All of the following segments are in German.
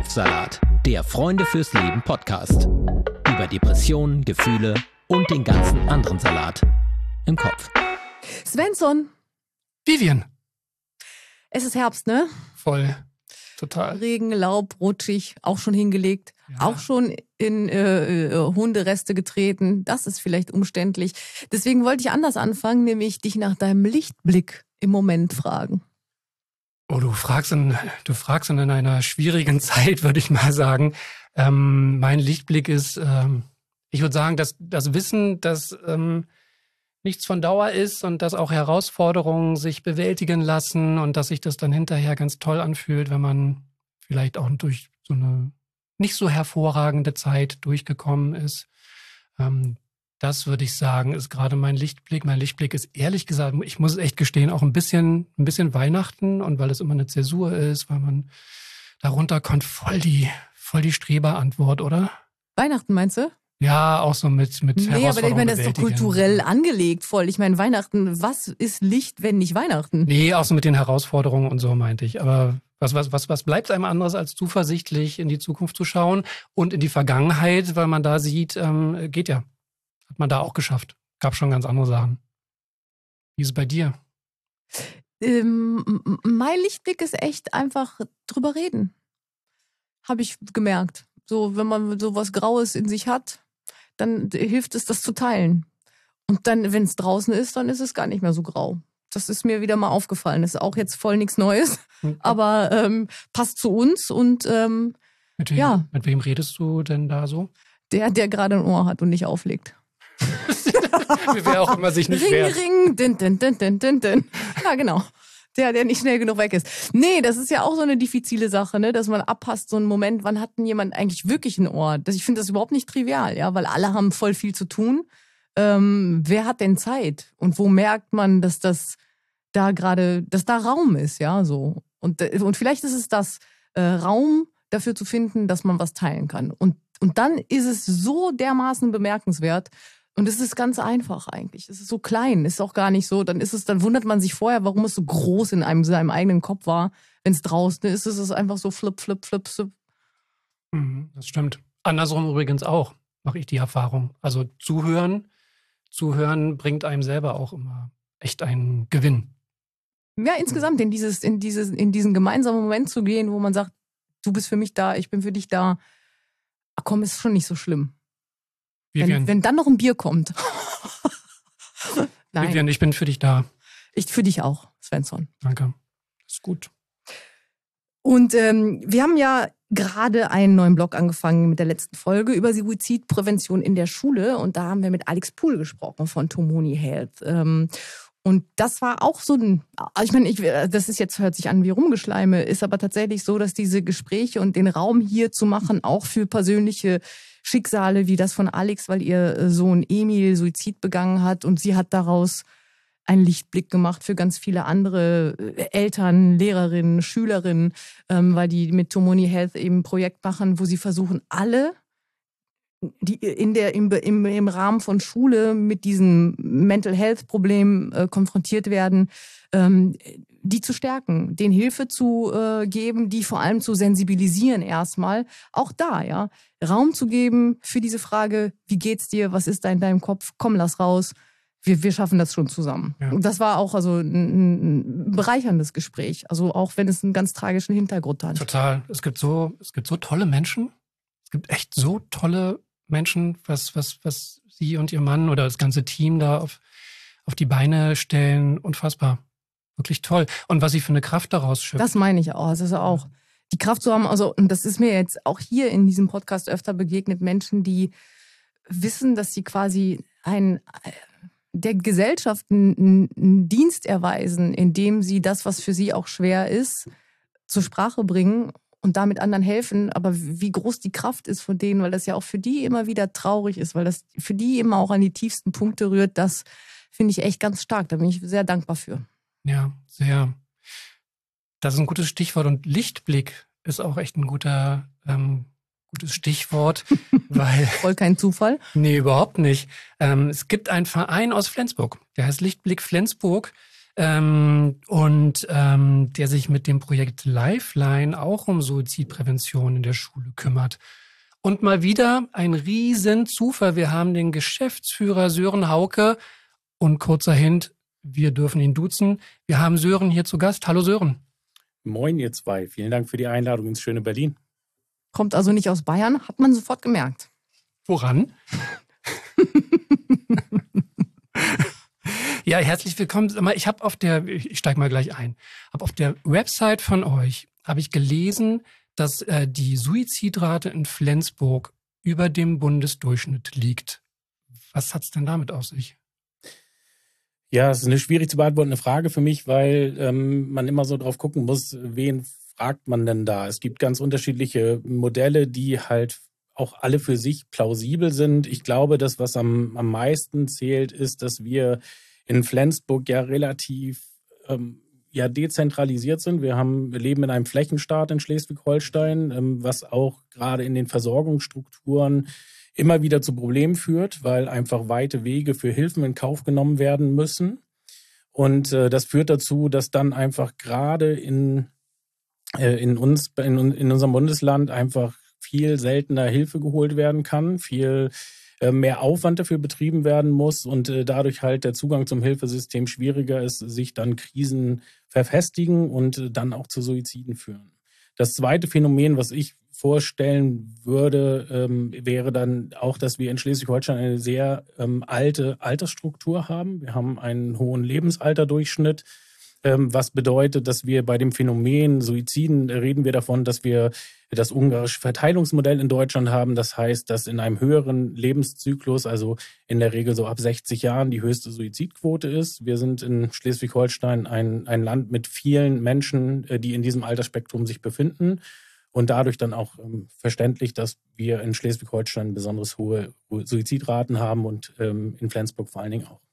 Kopfsalat, der Freunde fürs Leben Podcast. Über Depressionen, Gefühle und den ganzen anderen Salat im Kopf. Svensson. Vivian. Es ist Herbst, ne? Voll. Total. Regen, Laub, rutschig, auch schon hingelegt, auch schon in Hundereste getreten. Das ist vielleicht umständlich. Deswegen wollte ich anders anfangen, nämlich dich nach deinem Lichtblick im Moment fragen. Oh, du fragst in einer schwierigen Zeit, würde ich mal sagen. Mein Lichtblick ist, ich würde sagen, dass das Wissen, dass nichts von Dauer ist und dass auch Herausforderungen sich bewältigen lassen und dass sich das dann hinterher ganz toll anfühlt, wenn man vielleicht auch durch so eine nicht so hervorragende Zeit durchgekommen ist. Das würde ich sagen, ist gerade mein Lichtblick. Mein Lichtblick ist ehrlich gesagt, ich muss es echt gestehen, auch ein bisschen Weihnachten, und weil es immer eine Zäsur ist, weil man darunter kommt, voll die Streberantwort, oder? Weihnachten meinst du? Ja, auch so mit Herausforderungen. Nee, aber ich meine, das ist doch bewältigen. kulturell angelegt voll. Ich meine, Weihnachten, was ist Licht, wenn nicht Weihnachten? Nee, auch so mit den Herausforderungen und so meinte ich. Aber was bleibt einem anderes, als zuversichtlich in die Zukunft zu schauen und in die Vergangenheit, weil man da sieht, geht ja. Hat man da auch geschafft. Gab schon ganz andere Sachen. Wie ist es bei dir? Mein Lichtblick ist echt einfach drüber reden. Habe ich gemerkt. So, wenn man so was Graues in sich hat, dann hilft es, das zu teilen. Und dann, wenn es draußen ist, dann ist es gar nicht mehr so grau. Das ist mir wieder mal aufgefallen. Das ist auch jetzt voll nichts Neues, aber passt zu uns. Und Mit wem redest du denn da so? Der gerade ein Ohr hat und nicht auflegt. Wer auch immer sich nicht Ring, wehrt. Ring, din, din, din, din, din, din. Ja, genau. Der nicht schnell genug weg ist. Nee, das ist ja auch so eine diffizile Sache, ne, dass man abpasst, so einen Moment, wann hat denn jemand eigentlich wirklich ein Ohr? Ich finde das überhaupt nicht trivial, ja, weil alle haben voll viel zu tun. Wer hat denn Zeit? Und wo merkt man, dass da Raum ist, ja, so. Und vielleicht ist es das, Raum dafür zu finden, dass man was teilen kann. Und dann ist es so dermaßen bemerkenswert. Und es ist ganz einfach eigentlich. Es ist so klein, ist auch gar nicht so. Dann wundert man sich vorher, warum es so groß in seinem eigenen Kopf war. Wenn es draußen ist, ist es einfach so flip, flip, flip, flip. Das stimmt. Andersrum übrigens auch, mache ich die Erfahrung. Also zuhören bringt einem selber auch immer echt einen Gewinn. Ja, insgesamt in diesen gemeinsamen Moment zu gehen, wo man sagt, du bist für mich da, ich bin für dich da. Ach komm, ist schon nicht so schlimm. Wenn dann noch ein Bier kommt. Nein. Vivian, ich bin für dich da. Ich für dich auch, Svensson. Danke. Ist gut. Und wir haben ja gerade einen neuen Blog angefangen mit der letzten Folge über Suizidprävention in der Schule. Und da haben wir mit Alex Pool gesprochen von Tomoni Health. Und das war auch so ich meine, das ist jetzt, hört sich an wie Rumgeschleime, ist aber tatsächlich so, dass diese Gespräche und den Raum hier zu machen, auch für persönliche Schicksale wie das von Alex, weil ihr Sohn Emil Suizid begangen hat und sie hat daraus einen Lichtblick gemacht für ganz viele andere Eltern, Lehrerinnen, Schülerinnen, weil die mit Tomoni Health eben ein Projekt machen, wo sie versuchen, alle, die im Rahmen von Schule mit diesem Mental Health Problem konfrontiert werden, die zu stärken, denen Hilfe zu geben, die vor allem zu sensibilisieren erstmal. Auch da, ja, Raum zu geben für diese Frage, wie geht's dir, was ist da in deinem Kopf, komm, lass raus. Wir schaffen das schon zusammen. Ja. Und das war auch also ein bereicherndes Gespräch, also auch wenn es einen ganz tragischen Hintergrund hat. Total. Es gibt so tolle Menschen. Es gibt echt so tolle Menschen, was sie und ihr Mann oder das ganze Team da auf die Beine stellen. Unfassbar. Wirklich toll. Und was sie für eine Kraft daraus schöpfen. Das meine ich auch. Also auch die Kraft zu haben, also, und das ist mir jetzt auch hier in diesem Podcast öfter begegnet, Menschen, die wissen, dass sie quasi der Gesellschaft einen Dienst erweisen, indem sie das, was für sie auch schwer ist, zur Sprache bringen und damit anderen helfen. Aber wie groß die Kraft ist von denen, weil das ja auch für die immer wieder traurig ist, weil das für die immer auch an die tiefsten Punkte rührt, das finde ich echt ganz stark. Da bin ich sehr dankbar für. Ja, sehr. Das ist ein gutes Stichwort und Lichtblick ist auch echt ein gutes Stichwort, weil... Voll kein Zufall? Nee, überhaupt nicht. Es gibt einen Verein aus Flensburg, der heißt Lichtblick Flensburg. der sich mit dem Projekt Lifeline auch um Suizidprävention in der Schule kümmert. Und mal wieder ein Riesenzufall. Wir haben den Geschäftsführer Sören Hauke und kurzer Hint, wir dürfen ihn duzen. Wir haben Sören hier zu Gast. Hallo Sören. Moin ihr zwei. Vielen Dank für die Einladung ins schöne Berlin. Kommt also nicht aus Bayern, hat man sofort gemerkt. Woran? Ja, herzlich willkommen. Ich steige mal gleich ein. Auf der Website von euch habe ich gelesen, dass die Suizidrate in Flensburg über dem Bundesdurchschnitt liegt. Was hat's denn damit auf sich? Ja, es ist eine schwierig zu beantwortende Frage für mich, weil man immer so drauf gucken muss, wen fragt man denn da? Es gibt ganz unterschiedliche Modelle, die halt auch alle für sich plausibel sind. Ich glaube, das, was am meisten zählt, ist, dass wir in Flensburg ja relativ dezentralisiert sind. Wir leben in einem Flächenstaat in Schleswig-Holstein, was auch gerade in den Versorgungsstrukturen immer wieder zu Problemen führt, weil einfach weite Wege für Hilfen in Kauf genommen werden müssen. Und das führt dazu, dass dann einfach gerade in unserem Bundesland einfach viel seltener Hilfe geholt werden kann, viel mehr Aufwand dafür betrieben werden muss und dadurch halt der Zugang zum Hilfesystem schwieriger ist, sich dann Krisen verfestigen und dann auch zu Suiziden führen. Das zweite Phänomen, was ich vorstellen würde, wäre dann auch, dass wir in Schleswig-Holstein eine sehr alte Altersstruktur haben. Wir haben einen hohen Lebensalterdurchschnitt, was bedeutet, dass wir bei dem Phänomen Suiziden reden wir davon, dass wir das ungarische Verteilungsmodell in Deutschland haben. Das heißt, dass in einem höheren Lebenszyklus, also in der Regel so ab 60 Jahren, die höchste Suizidquote ist. Wir sind in Schleswig-Holstein ein Land mit vielen Menschen, die in diesem Altersspektrum sich befinden. Und dadurch dann auch verständlich, dass wir in Schleswig-Holstein besonders hohe Suizidraten haben und in Flensburg vor allen Dingen auch.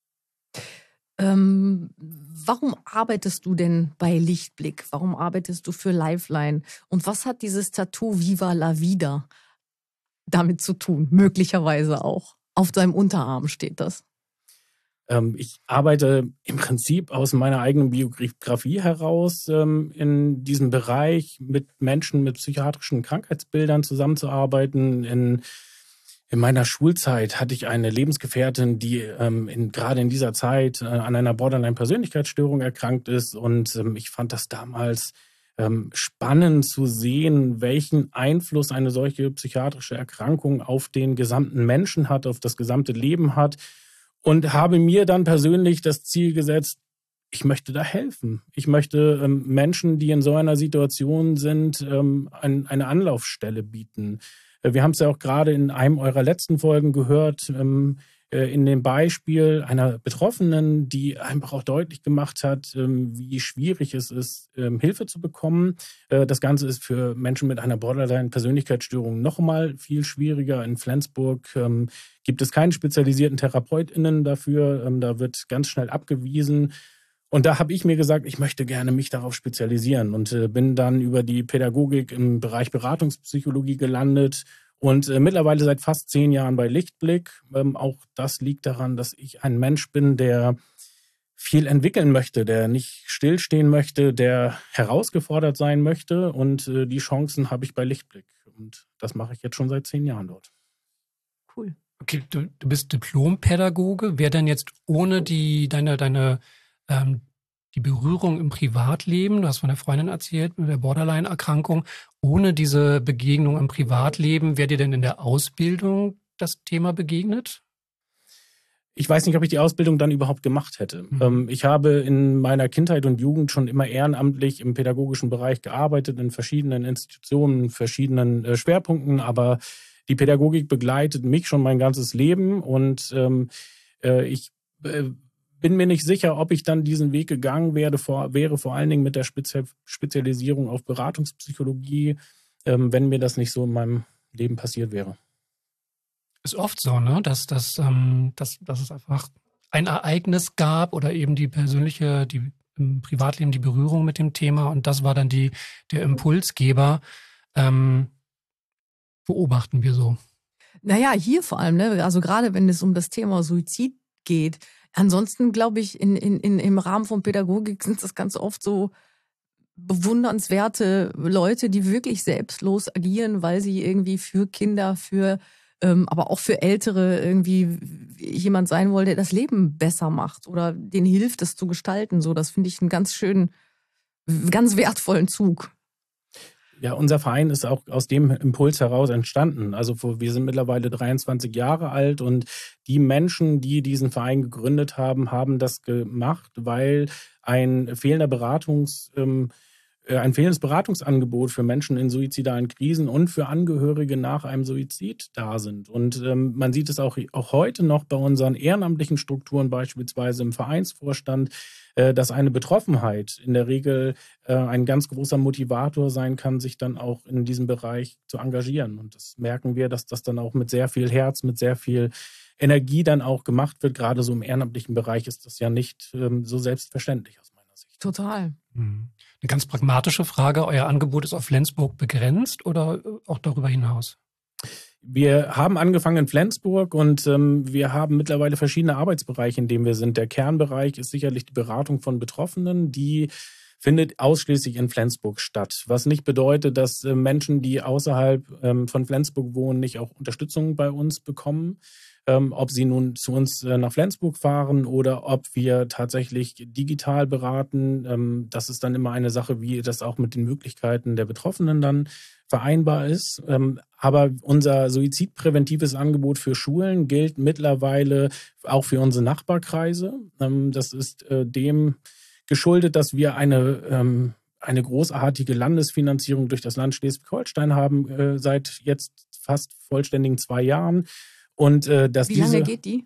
Warum arbeitest du denn bei Lichtblick? Warum arbeitest du für Lifeline? Und was hat dieses Tattoo Viva la Vida damit zu tun? Möglicherweise auch. Auf deinem Unterarm steht das. Ich arbeite im Prinzip aus meiner eigenen Biografie heraus in diesem Bereich mit Menschen mit psychiatrischen Krankheitsbildern zusammenzuarbeiten. In meiner Schulzeit hatte ich eine Lebensgefährtin, die gerade in dieser Zeit an einer Borderline-Persönlichkeitsstörung erkrankt ist. Und ich fand das damals spannend zu sehen, welchen Einfluss eine solche psychiatrische Erkrankung auf den gesamten Menschen hat, auf das gesamte Leben hat. Und habe mir dann persönlich das Ziel gesetzt, ich möchte da helfen. Ich möchte Menschen, die in so einer Situation sind, eine Anlaufstelle bieten. Wir haben es ja auch gerade in einem eurer letzten Folgen gehört, in dem Beispiel einer Betroffenen, die einfach auch deutlich gemacht hat, wie schwierig es ist, Hilfe zu bekommen. Das Ganze ist für Menschen mit einer Borderline-Persönlichkeitsstörung noch mal viel schwieriger. In Flensburg gibt es keine spezialisierten TherapeutInnen dafür. Da wird ganz schnell abgewiesen. Und da habe ich mir gesagt, ich möchte gerne mich darauf spezialisieren und bin dann über die Pädagogik im Bereich Beratungspsychologie gelandet und mittlerweile seit fast 10 Jahren bei Lichtblick. Auch das liegt daran, dass ich ein Mensch bin, der viel entwickeln möchte, der nicht stillstehen möchte, der herausgefordert sein möchte und die Chancen habe ich bei Lichtblick und das mache ich jetzt schon seit 10 Jahren dort. Cool. Okay, du bist Diplompädagoge. Wer denn jetzt ohne die Berührung im Privatleben, du hast von der Freundin erzählt, mit der Borderline-Erkrankung, ohne diese Begegnung im Privatleben, wäre dir denn in der Ausbildung das Thema begegnet? Ich weiß nicht, ob ich die Ausbildung dann überhaupt gemacht hätte. Ich habe in meiner Kindheit und Jugend schon immer ehrenamtlich im pädagogischen Bereich gearbeitet, in verschiedenen Institutionen, verschiedenen Schwerpunkten, aber die Pädagogik begleitet mich schon mein ganzes Leben und ich bin mir nicht sicher, ob ich dann diesen Weg gegangen wäre vor allen Dingen mit der Spezialisierung auf Beratungspsychologie, wenn mir das nicht so in meinem Leben passiert wäre. Ist oft so, ne? Dass es einfach ein Ereignis gab oder eben im Privatleben die Berührung mit dem Thema und das war dann der Impulsgeber. Beobachten wir so. Naja, hier vor allem, ne? Also gerade wenn es um das Thema Suizid geht. Ansonsten glaube ich, im Rahmen von Pädagogik sind das ganz oft so bewundernswerte Leute, die wirklich selbstlos agieren, weil sie irgendwie für Kinder, aber auch für Ältere irgendwie jemand sein wollen, der das Leben besser macht oder denen hilft, es zu gestalten. So, das finde ich einen ganz schönen, ganz wertvollen Zug. Ja, unser Verein ist auch aus dem Impuls heraus entstanden. Also wir sind mittlerweile 23 Jahre alt und die Menschen, die diesen Verein gegründet haben, haben das gemacht, weil ein fehlendes Beratungsangebot für Menschen in suizidalen Krisen und für Angehörige nach einem Suizid da sind. Und man sieht es auch heute noch bei unseren ehrenamtlichen Strukturen, beispielsweise im Vereinsvorstand, dass eine Betroffenheit in der Regel ein ganz großer Motivator sein kann, sich dann auch in diesem Bereich zu engagieren. Und das merken wir, dass das dann auch mit sehr viel Herz, mit sehr viel Energie dann auch gemacht wird. Gerade so im ehrenamtlichen Bereich ist das ja nicht so selbstverständlich aus meiner Sicht. Total. Eine ganz pragmatische Frage. Euer Angebot ist auf Flensburg begrenzt oder auch darüber hinaus? Wir haben angefangen in Flensburg und wir haben mittlerweile verschiedene Arbeitsbereiche, in denen wir sind. Der Kernbereich ist sicherlich die Beratung von Betroffenen, die findet ausschließlich in Flensburg statt. Was nicht bedeutet, dass Menschen, die außerhalb von Flensburg wohnen, nicht auch Unterstützung bei uns bekommen. Ob sie nun zu uns nach Flensburg fahren oder ob wir tatsächlich digital beraten. Das ist dann immer eine Sache, wie das auch mit den Möglichkeiten der Betroffenen dann vereinbar ist. Aber unser suizidpräventives Angebot für Schulen gilt mittlerweile auch für unsere Nachbarkreise. Das ist dem geschuldet, dass wir eine großartige Landesfinanzierung durch das Land Schleswig-Holstein haben, seit jetzt fast vollständigen 2 Jahren. Und, Wie lange geht die?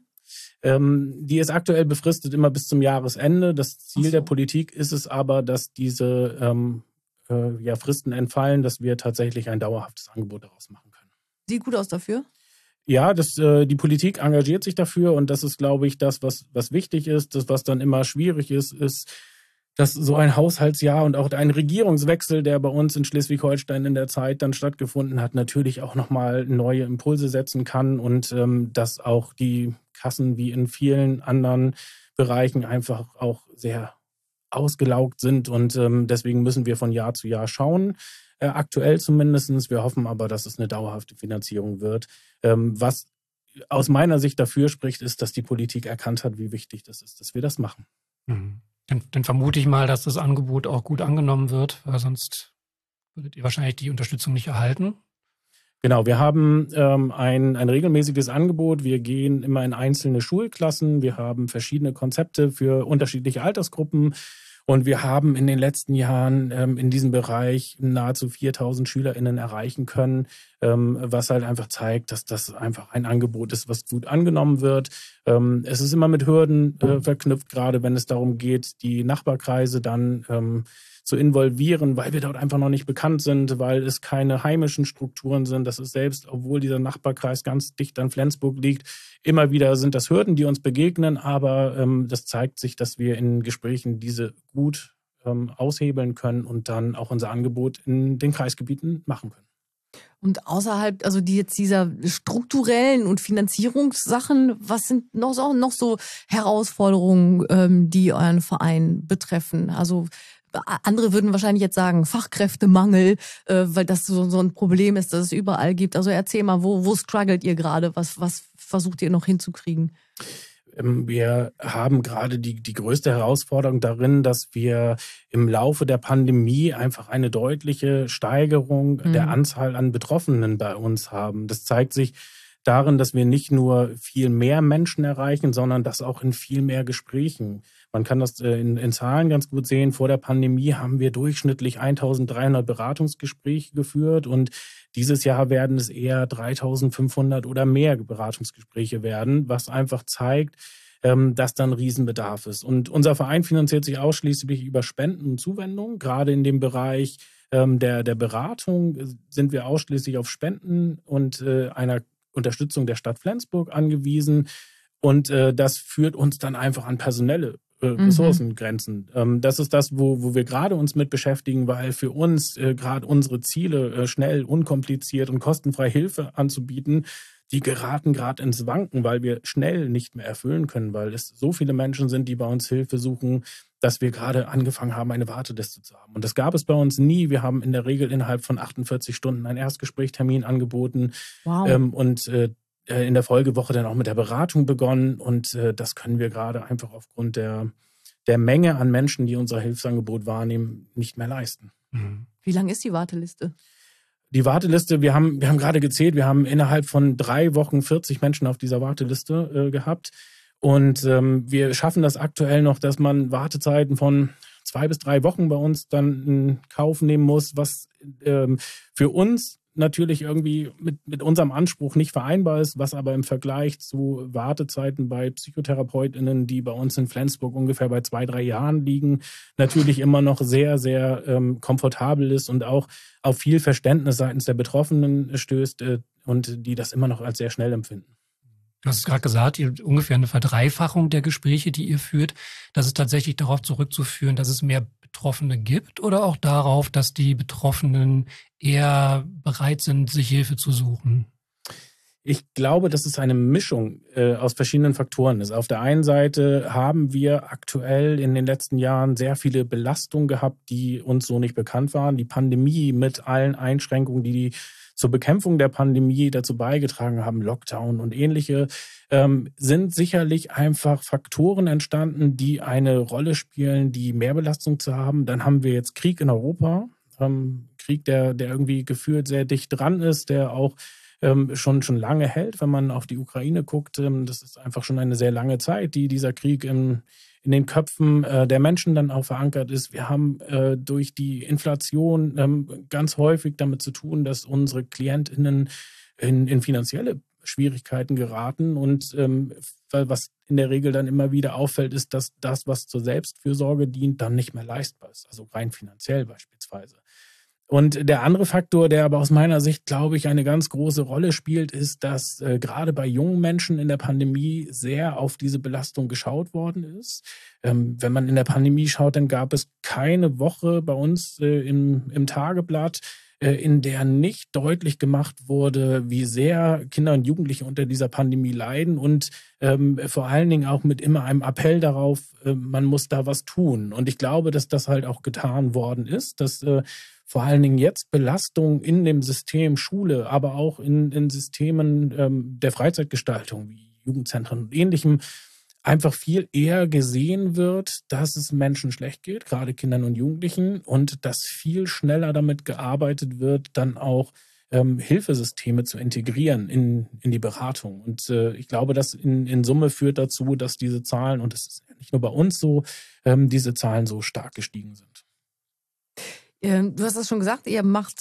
Die ist aktuell befristet immer bis zum Jahresende. Das Ziel der Politik ist es aber, dass diese Fristen entfallen, dass wir tatsächlich ein dauerhaftes Angebot daraus machen können. Sieht gut aus dafür? Ja, die Politik engagiert sich dafür und das ist, glaube ich, das, was wichtig ist. Das, was dann immer schwierig ist, dass so ein Haushaltsjahr und auch ein Regierungswechsel, der bei uns in Schleswig-Holstein in der Zeit dann stattgefunden hat, natürlich auch nochmal neue Impulse setzen kann und dass auch die Kassen wie in vielen anderen Bereichen einfach auch sehr ausgelaugt sind und deswegen müssen wir von Jahr zu Jahr schauen, aktuell zumindest. Wir hoffen aber, dass es eine dauerhafte Finanzierung wird. Was aus meiner Sicht dafür spricht, ist, dass die Politik erkannt hat, wie wichtig das ist, dass wir das machen. Mhm. Dann vermute ich mal, dass das Angebot auch gut angenommen wird, weil sonst würdet ihr wahrscheinlich die Unterstützung nicht erhalten. Genau, wir haben ein regelmäßiges Angebot. Wir gehen immer in einzelne Schulklassen. Wir haben verschiedene Konzepte für unterschiedliche Altersgruppen. Und wir haben in den letzten Jahren in diesem Bereich nahezu 4.000 SchülerInnen erreichen können, was halt einfach zeigt, dass das einfach ein Angebot ist, was gut angenommen wird. Es ist immer mit Hürden verknüpft, gerade wenn es darum geht, die Nachbarkreise dann zu involvieren, weil wir dort einfach noch nicht bekannt sind, weil es keine heimischen Strukturen sind. Das ist selbst, obwohl dieser Nachbarkreis ganz dicht an Flensburg liegt, immer wieder sind das Hürden, die uns begegnen, aber das zeigt sich, dass wir in Gesprächen diese gut aushebeln können und dann auch unser Angebot in den Kreisgebieten machen können. Und außerhalb, also dieser strukturellen und Finanzierungssachen, was sind noch so Herausforderungen, die euren Verein betreffen? Also andere würden wahrscheinlich jetzt sagen Fachkräftemangel, weil das so ein Problem ist, das es überall gibt. Also erzähl mal, wo struggelt ihr gerade? Was versucht ihr noch hinzukriegen? Wir haben gerade die größte Herausforderung darin, dass wir im Laufe der Pandemie einfach eine deutliche Steigerung der Anzahl an Betroffenen bei uns haben. Das zeigt sich darin, dass wir nicht nur viel mehr Menschen erreichen, sondern das auch in viel mehr Gesprächen. Man kann das in Zahlen ganz gut sehen. Vor der Pandemie haben wir durchschnittlich 1.300 Beratungsgespräche geführt und dieses Jahr werden es eher 3.500 oder mehr Beratungsgespräche werden, was einfach zeigt, dass da ein Riesenbedarf ist. Und unser Verein finanziert sich ausschließlich über Spenden und Zuwendungen. Gerade in dem Bereich der Beratung sind wir ausschließlich auf Spenden und einer Unterstützung der Stadt Flensburg angewiesen. Und das führt uns dann einfach an personelle Ressourcengrenzen. Das ist das, wo wir gerade uns mit beschäftigen, weil für uns gerade unsere Ziele, schnell, unkompliziert und kostenfrei Hilfe anzubieten, die geraten gerade ins Wanken, weil wir schnell nicht mehr erfüllen können, weil es so viele Menschen sind, die bei uns Hilfe suchen, dass wir gerade angefangen haben, eine Warteliste zu haben. Und das gab es bei uns nie. Wir haben in der Regel innerhalb von 48 Stunden einen Erstgesprächstermin angeboten. Wow. Und in der Folgewoche dann auch mit der Beratung begonnen. Und das können wir gerade einfach aufgrund der Menge an Menschen, die unser Hilfsangebot wahrnehmen, nicht mehr leisten. Wie lang ist die Warteliste? Die Warteliste, wir haben gerade gezählt, wir haben innerhalb von 3 Wochen 40 Menschen auf dieser Warteliste gehabt. Und wir schaffen das aktuell noch, dass man Wartezeiten von 2 bis 3 Wochen bei uns dann in Kauf nehmen muss, was für uns natürlich irgendwie mit unserem Anspruch nicht vereinbar ist, was aber im Vergleich zu Wartezeiten bei PsychotherapeutInnen, die bei uns in Flensburg ungefähr bei 2-3 Jahren liegen, natürlich immer noch sehr, sehr komfortabel ist und auch auf viel Verständnis seitens der Betroffenen stößt und die das immer noch als sehr schnell empfinden. Du hast es gerade gesagt, ihr habt ungefähr eine Verdreifachung der Gespräche, die ihr führt. Das ist tatsächlich darauf zurückzuführen, dass es mehr Betroffene gibt oder auch darauf, dass die Betroffenen eher bereit sind, sich Hilfe zu suchen? Ich glaube, dass es eine Mischung aus verschiedenen Faktoren ist. Auf der einen Seite haben wir aktuell in den letzten Jahren sehr viele Belastungen gehabt, die uns so nicht bekannt waren. Die Pandemie mit allen Einschränkungen, die zur Bekämpfung der Pandemie dazu beigetragen haben, Lockdown und ähnliche, sind sicherlich einfach Faktoren entstanden, die eine Rolle spielen, die Mehrbelastung zu haben. Dann haben wir jetzt Krieg in Europa, Krieg, der irgendwie gefühlt sehr dicht dran ist, der auch schon lange hält, wenn man auf die Ukraine guckt. Das ist einfach schon eine sehr lange Zeit, die dieser Krieg in den Köpfen der Menschen dann auch verankert ist. Wir haben durch die Inflation ganz häufig damit zu tun, dass unsere KlientInnen in finanzielle Schwierigkeiten geraten. Und was in der Regel dann immer wieder auffällt, ist, dass das, was zur Selbstfürsorge dient, dann nicht mehr leistbar ist. Also rein finanziell beispielsweise. Und der andere Faktor, der aber aus meiner Sicht, glaube ich, eine ganz große Rolle spielt, ist, dass gerade bei jungen Menschen in der Pandemie sehr auf diese Belastung geschaut worden ist. Wenn man in der Pandemie schaut, dann gab es keine Woche bei uns im Tageblatt, in der nicht deutlich gemacht wurde, wie sehr Kinder und Jugendliche unter dieser Pandemie leiden und vor allen Dingen auch mit immer einem Appell darauf, man muss da was tun. Und ich glaube, dass das halt auch getan worden ist, dass vor allen Dingen jetzt Belastung in dem System Schule, aber auch in Systemen der Freizeitgestaltung wie Jugendzentren und Ähnlichem einfach viel eher gesehen wird, dass es Menschen schlecht geht, gerade Kindern und Jugendlichen, und dass viel schneller damit gearbeitet wird, dann auch Hilfesysteme zu integrieren in die Beratung. Und ich glaube, das in Summe führt dazu, dass diese Zahlen, und das ist nicht nur bei uns so, diese Zahlen so stark gestiegen sind. Du hast das schon gesagt, ihr macht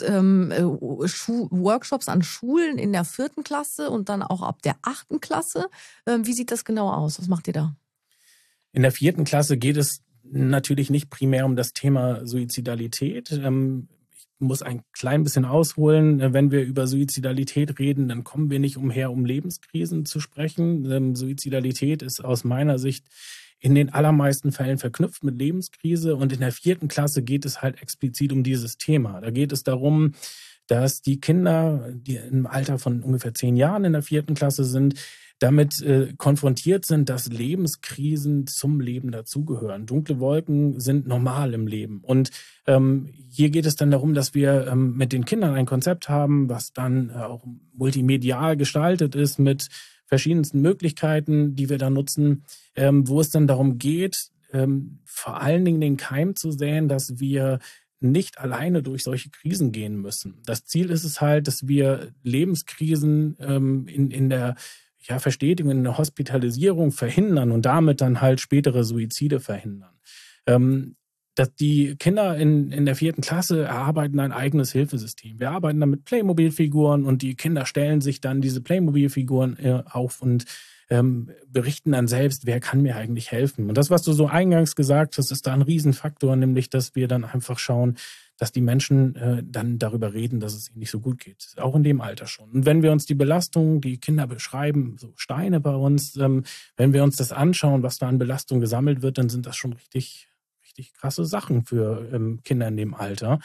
Workshops an Schulen in der 4. Klasse und dann auch ab der 8. Klasse. Wie sieht das genau aus? Was macht ihr da? In der 4. Klasse geht es natürlich nicht primär um das Thema Suizidalität. Ich muss ein klein bisschen ausholen. Wenn wir über Suizidalität reden, dann kommen wir nicht umher, um Lebenskrisen zu sprechen. Suizidalität ist aus meiner Sicht in den allermeisten Fällen verknüpft mit Lebenskrise. Und in der 4. Klasse geht es halt explizit um dieses Thema. Da geht es darum, dass die Kinder, die im Alter von ungefähr 10 Jahren in der 4. Klasse sind, damit konfrontiert sind, dass Lebenskrisen zum Leben dazugehören. Dunkle Wolken sind normal im Leben. Und hier geht es dann darum, dass wir mit den Kindern ein Konzept haben, was dann auch multimedial gestaltet ist mit verschiedensten Möglichkeiten, die wir da nutzen, wo es dann darum geht, vor allen Dingen den Keim zu säen, dass wir nicht alleine durch solche Krisen gehen müssen. Das Ziel ist es halt, dass wir Lebenskrisen in der Verstetigung, in der Hospitalisierung verhindern und damit dann halt spätere Suizide verhindern. Dass die Kinder in der 4. Klasse erarbeiten ein eigenes Hilfesystem. Wir arbeiten dann mit Playmobil-Figuren und die Kinder stellen sich dann diese Playmobil-Figuren auf und berichten dann selbst, wer kann mir eigentlich helfen. Und das, was du so eingangs gesagt hast, ist da ein Riesenfaktor, nämlich, dass wir dann einfach schauen, dass die Menschen dann darüber reden, dass es ihnen nicht so gut geht. Auch in dem Alter schon. Und wenn wir uns die Belastung, die Kinder beschreiben, so Steine bei uns, wenn wir uns das anschauen, was da an Belastung gesammelt wird, dann sind das schon richtig krasse Sachen für Kinder in dem Alter.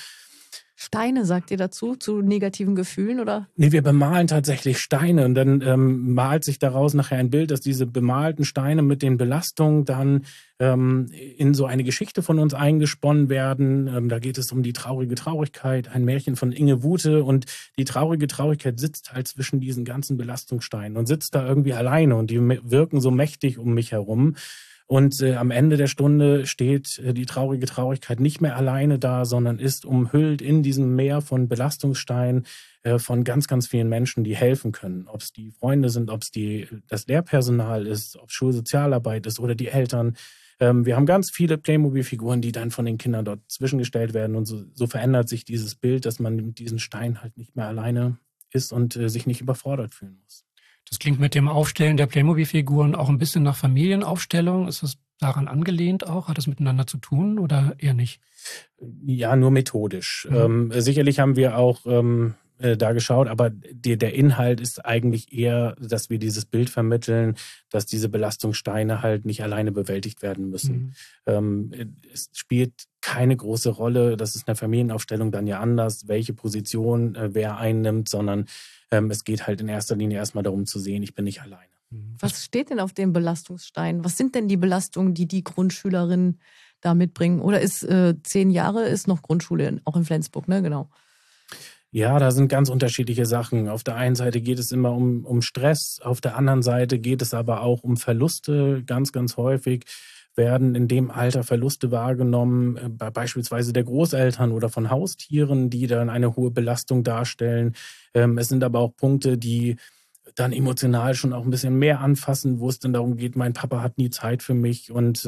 Steine, sagt ihr dazu, zu negativen Gefühlen, oder? Nee, wir bemalen tatsächlich Steine und dann malt sich daraus nachher ein Bild, dass diese bemalten Steine mit den Belastungen dann in so eine Geschichte von uns eingesponnen werden. Da geht es um die traurige Traurigkeit, ein Märchen von Inge Wuthe, und die traurige Traurigkeit sitzt halt zwischen diesen ganzen Belastungssteinen und sitzt da irgendwie alleine und die wirken so mächtig um mich herum. Und am Ende der Stunde steht die traurige Traurigkeit nicht mehr alleine da, sondern ist umhüllt in diesem Meer von Belastungssteinen von ganz, ganz vielen Menschen, die helfen können. Ob es die Freunde sind, ob es das Lehrpersonal ist, ob es Schulsozialarbeit ist oder die Eltern. Wir haben ganz viele Playmobil-Figuren, die dann von den Kindern dort zwischengestellt werden. Und so verändert sich dieses Bild, dass man mit diesen Steinen halt nicht mehr alleine ist und sich nicht überfordert fühlen muss. Das klingt mit dem Aufstellen der Playmobil-Figuren auch ein bisschen nach Familienaufstellung. Ist das daran angelehnt auch? Hat das miteinander zu tun oder eher nicht? Ja, nur methodisch. Sicherlich haben wir auch da geschaut, aber der Inhalt ist eigentlich eher, dass wir dieses Bild vermitteln, dass diese Belastungssteine halt nicht alleine bewältigt werden müssen. Es spielt keine große Rolle, das ist in der Familienaufstellung dann ja anders, welche Position wer einnimmt, sondern es geht halt in erster Linie erstmal darum zu sehen, ich bin nicht alleine. Was steht denn auf dem Belastungsstein? Was sind denn die Belastungen, die Grundschülerinnen da mitbringen? Oder ist 10 Jahre ist noch Grundschule, auch in Flensburg, ne? Genau. Ja, da sind ganz unterschiedliche Sachen. Auf der einen Seite geht es immer um Stress, auf der anderen Seite geht es aber auch um Verluste. Ganz, ganz häufig werden in dem Alter Verluste wahrgenommen, beispielsweise der Großeltern oder von Haustieren, die dann eine hohe Belastung darstellen. Es sind aber auch Punkte, die dann emotional schon auch ein bisschen mehr anfassen, wo es dann darum geht, mein Papa hat nie Zeit für mich. Und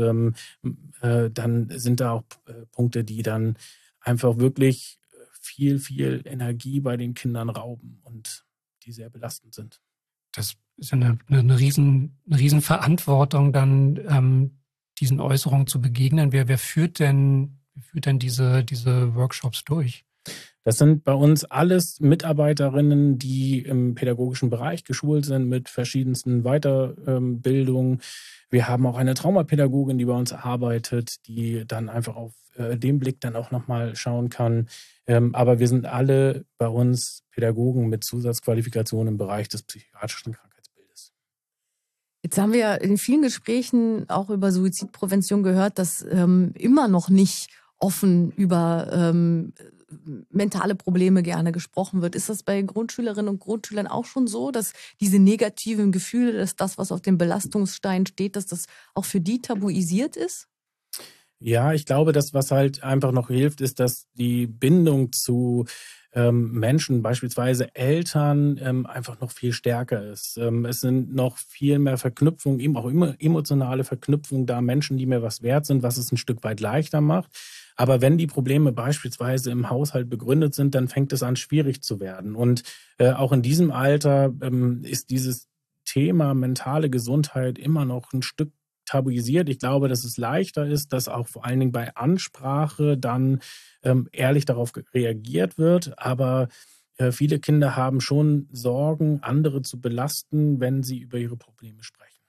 dann sind da auch Punkte, die dann einfach wirklich viel, viel Energie bei den Kindern rauben und die sehr belastend sind. Das ist ja eine riesen Verantwortung, dann diesen Äußerungen zu begegnen. Wer führt denn diese Workshops durch? Das sind bei uns alles Mitarbeiterinnen, die im pädagogischen Bereich geschult sind mit verschiedensten Weiterbildungen. Wir haben auch eine Traumapädagogin, die bei uns arbeitet, die dann einfach auf den Blick dann auch nochmal schauen kann. Aber wir sind alle bei uns Pädagogen mit Zusatzqualifikationen im Bereich des psychiatrischen Krankheitsbildes. Jetzt haben wir in vielen Gesprächen auch über Suizidprävention gehört, dass immer noch nicht offen über mentale Probleme gerne gesprochen wird. Ist das bei Grundschülerinnen und Grundschülern auch schon so, dass diese negativen Gefühle, dass das, was auf dem Belastungsstein steht, dass das auch für die tabuisiert ist? Ja, ich glaube, das, was halt einfach noch hilft, ist, dass die Bindung zu Menschen, beispielsweise Eltern, einfach noch viel stärker ist. Es sind noch viel mehr Verknüpfungen, eben auch immer emotionale Verknüpfungen da, Menschen, die mir was wert sind, was es ein Stück weit leichter macht. Aber wenn die Probleme beispielsweise im Haushalt begründet sind, dann fängt es an, schwierig zu werden. Und auch in diesem Alter ist dieses Thema mentale Gesundheit immer noch ein Stück tabuisiert. Ich glaube, dass es leichter ist, dass auch vor allen Dingen bei Ansprache dann ehrlich darauf reagiert wird. Aber viele Kinder haben schon Sorgen, andere zu belasten, wenn sie über ihre Probleme sprechen.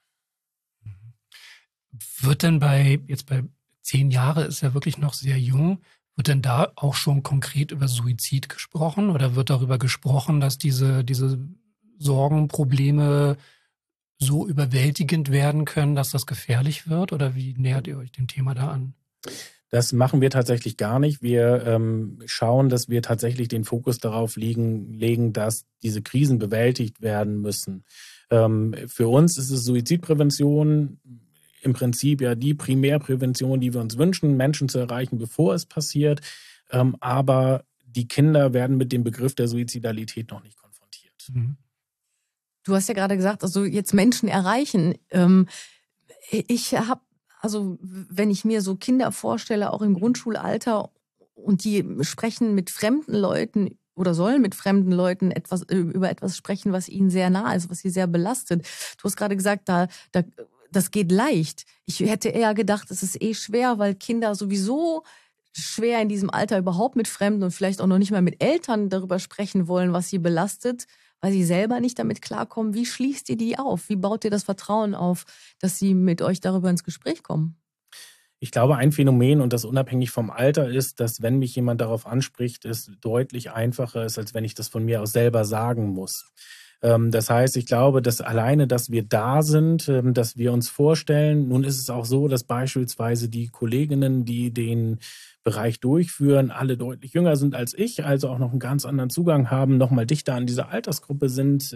Wird denn bei 10 Jahre ist ja wirklich noch sehr jung, wird denn da auch schon konkret über Suizid gesprochen oder wird darüber gesprochen, dass diese Sorgen, Probleme so überwältigend werden können, dass das gefährlich wird? Oder wie nähert ihr euch dem Thema da an? Das machen wir tatsächlich gar nicht. Wir schauen, dass wir tatsächlich den Fokus darauf legen, dass diese Krisen bewältigt werden müssen. Für uns ist es Suizidprävention im Prinzip ja die Primärprävention, die wir uns wünschen, Menschen zu erreichen, bevor es passiert. Aber die Kinder werden mit dem Begriff der Suizidalität noch nicht konfrontiert. Mhm. Du hast ja gerade gesagt, also jetzt Menschen erreichen. Ich habe, also wenn ich mir so Kinder vorstelle, auch im Grundschulalter, und die sprechen mit fremden Leuten oder sollen mit fremden Leuten über etwas sprechen, was ihnen sehr nah ist, was sie sehr belastet. Du hast gerade gesagt, das geht leicht. Ich hätte eher gedacht, es ist schwer, weil Kinder sowieso schwer in diesem Alter überhaupt mit Fremden und vielleicht auch noch nicht mal mit Eltern darüber sprechen wollen, was sie belastet, weil sie selber nicht damit klarkommen. Wie schließt ihr die auf? Wie baut ihr das Vertrauen auf, dass sie mit euch darüber ins Gespräch kommen? Ich glaube, ein Phänomen, und das unabhängig vom Alter ist, dass wenn mich jemand darauf anspricht, es deutlich einfacher ist, als wenn ich das von mir aus selber sagen muss. Das heißt, ich glaube, dass alleine, dass wir da sind, dass wir uns vorstellen, nun ist es auch so, dass beispielsweise die Kolleginnen, die den Bereich durchführen, alle deutlich jünger sind als ich, also auch noch einen ganz anderen Zugang haben, noch mal dichter an dieser Altersgruppe sind,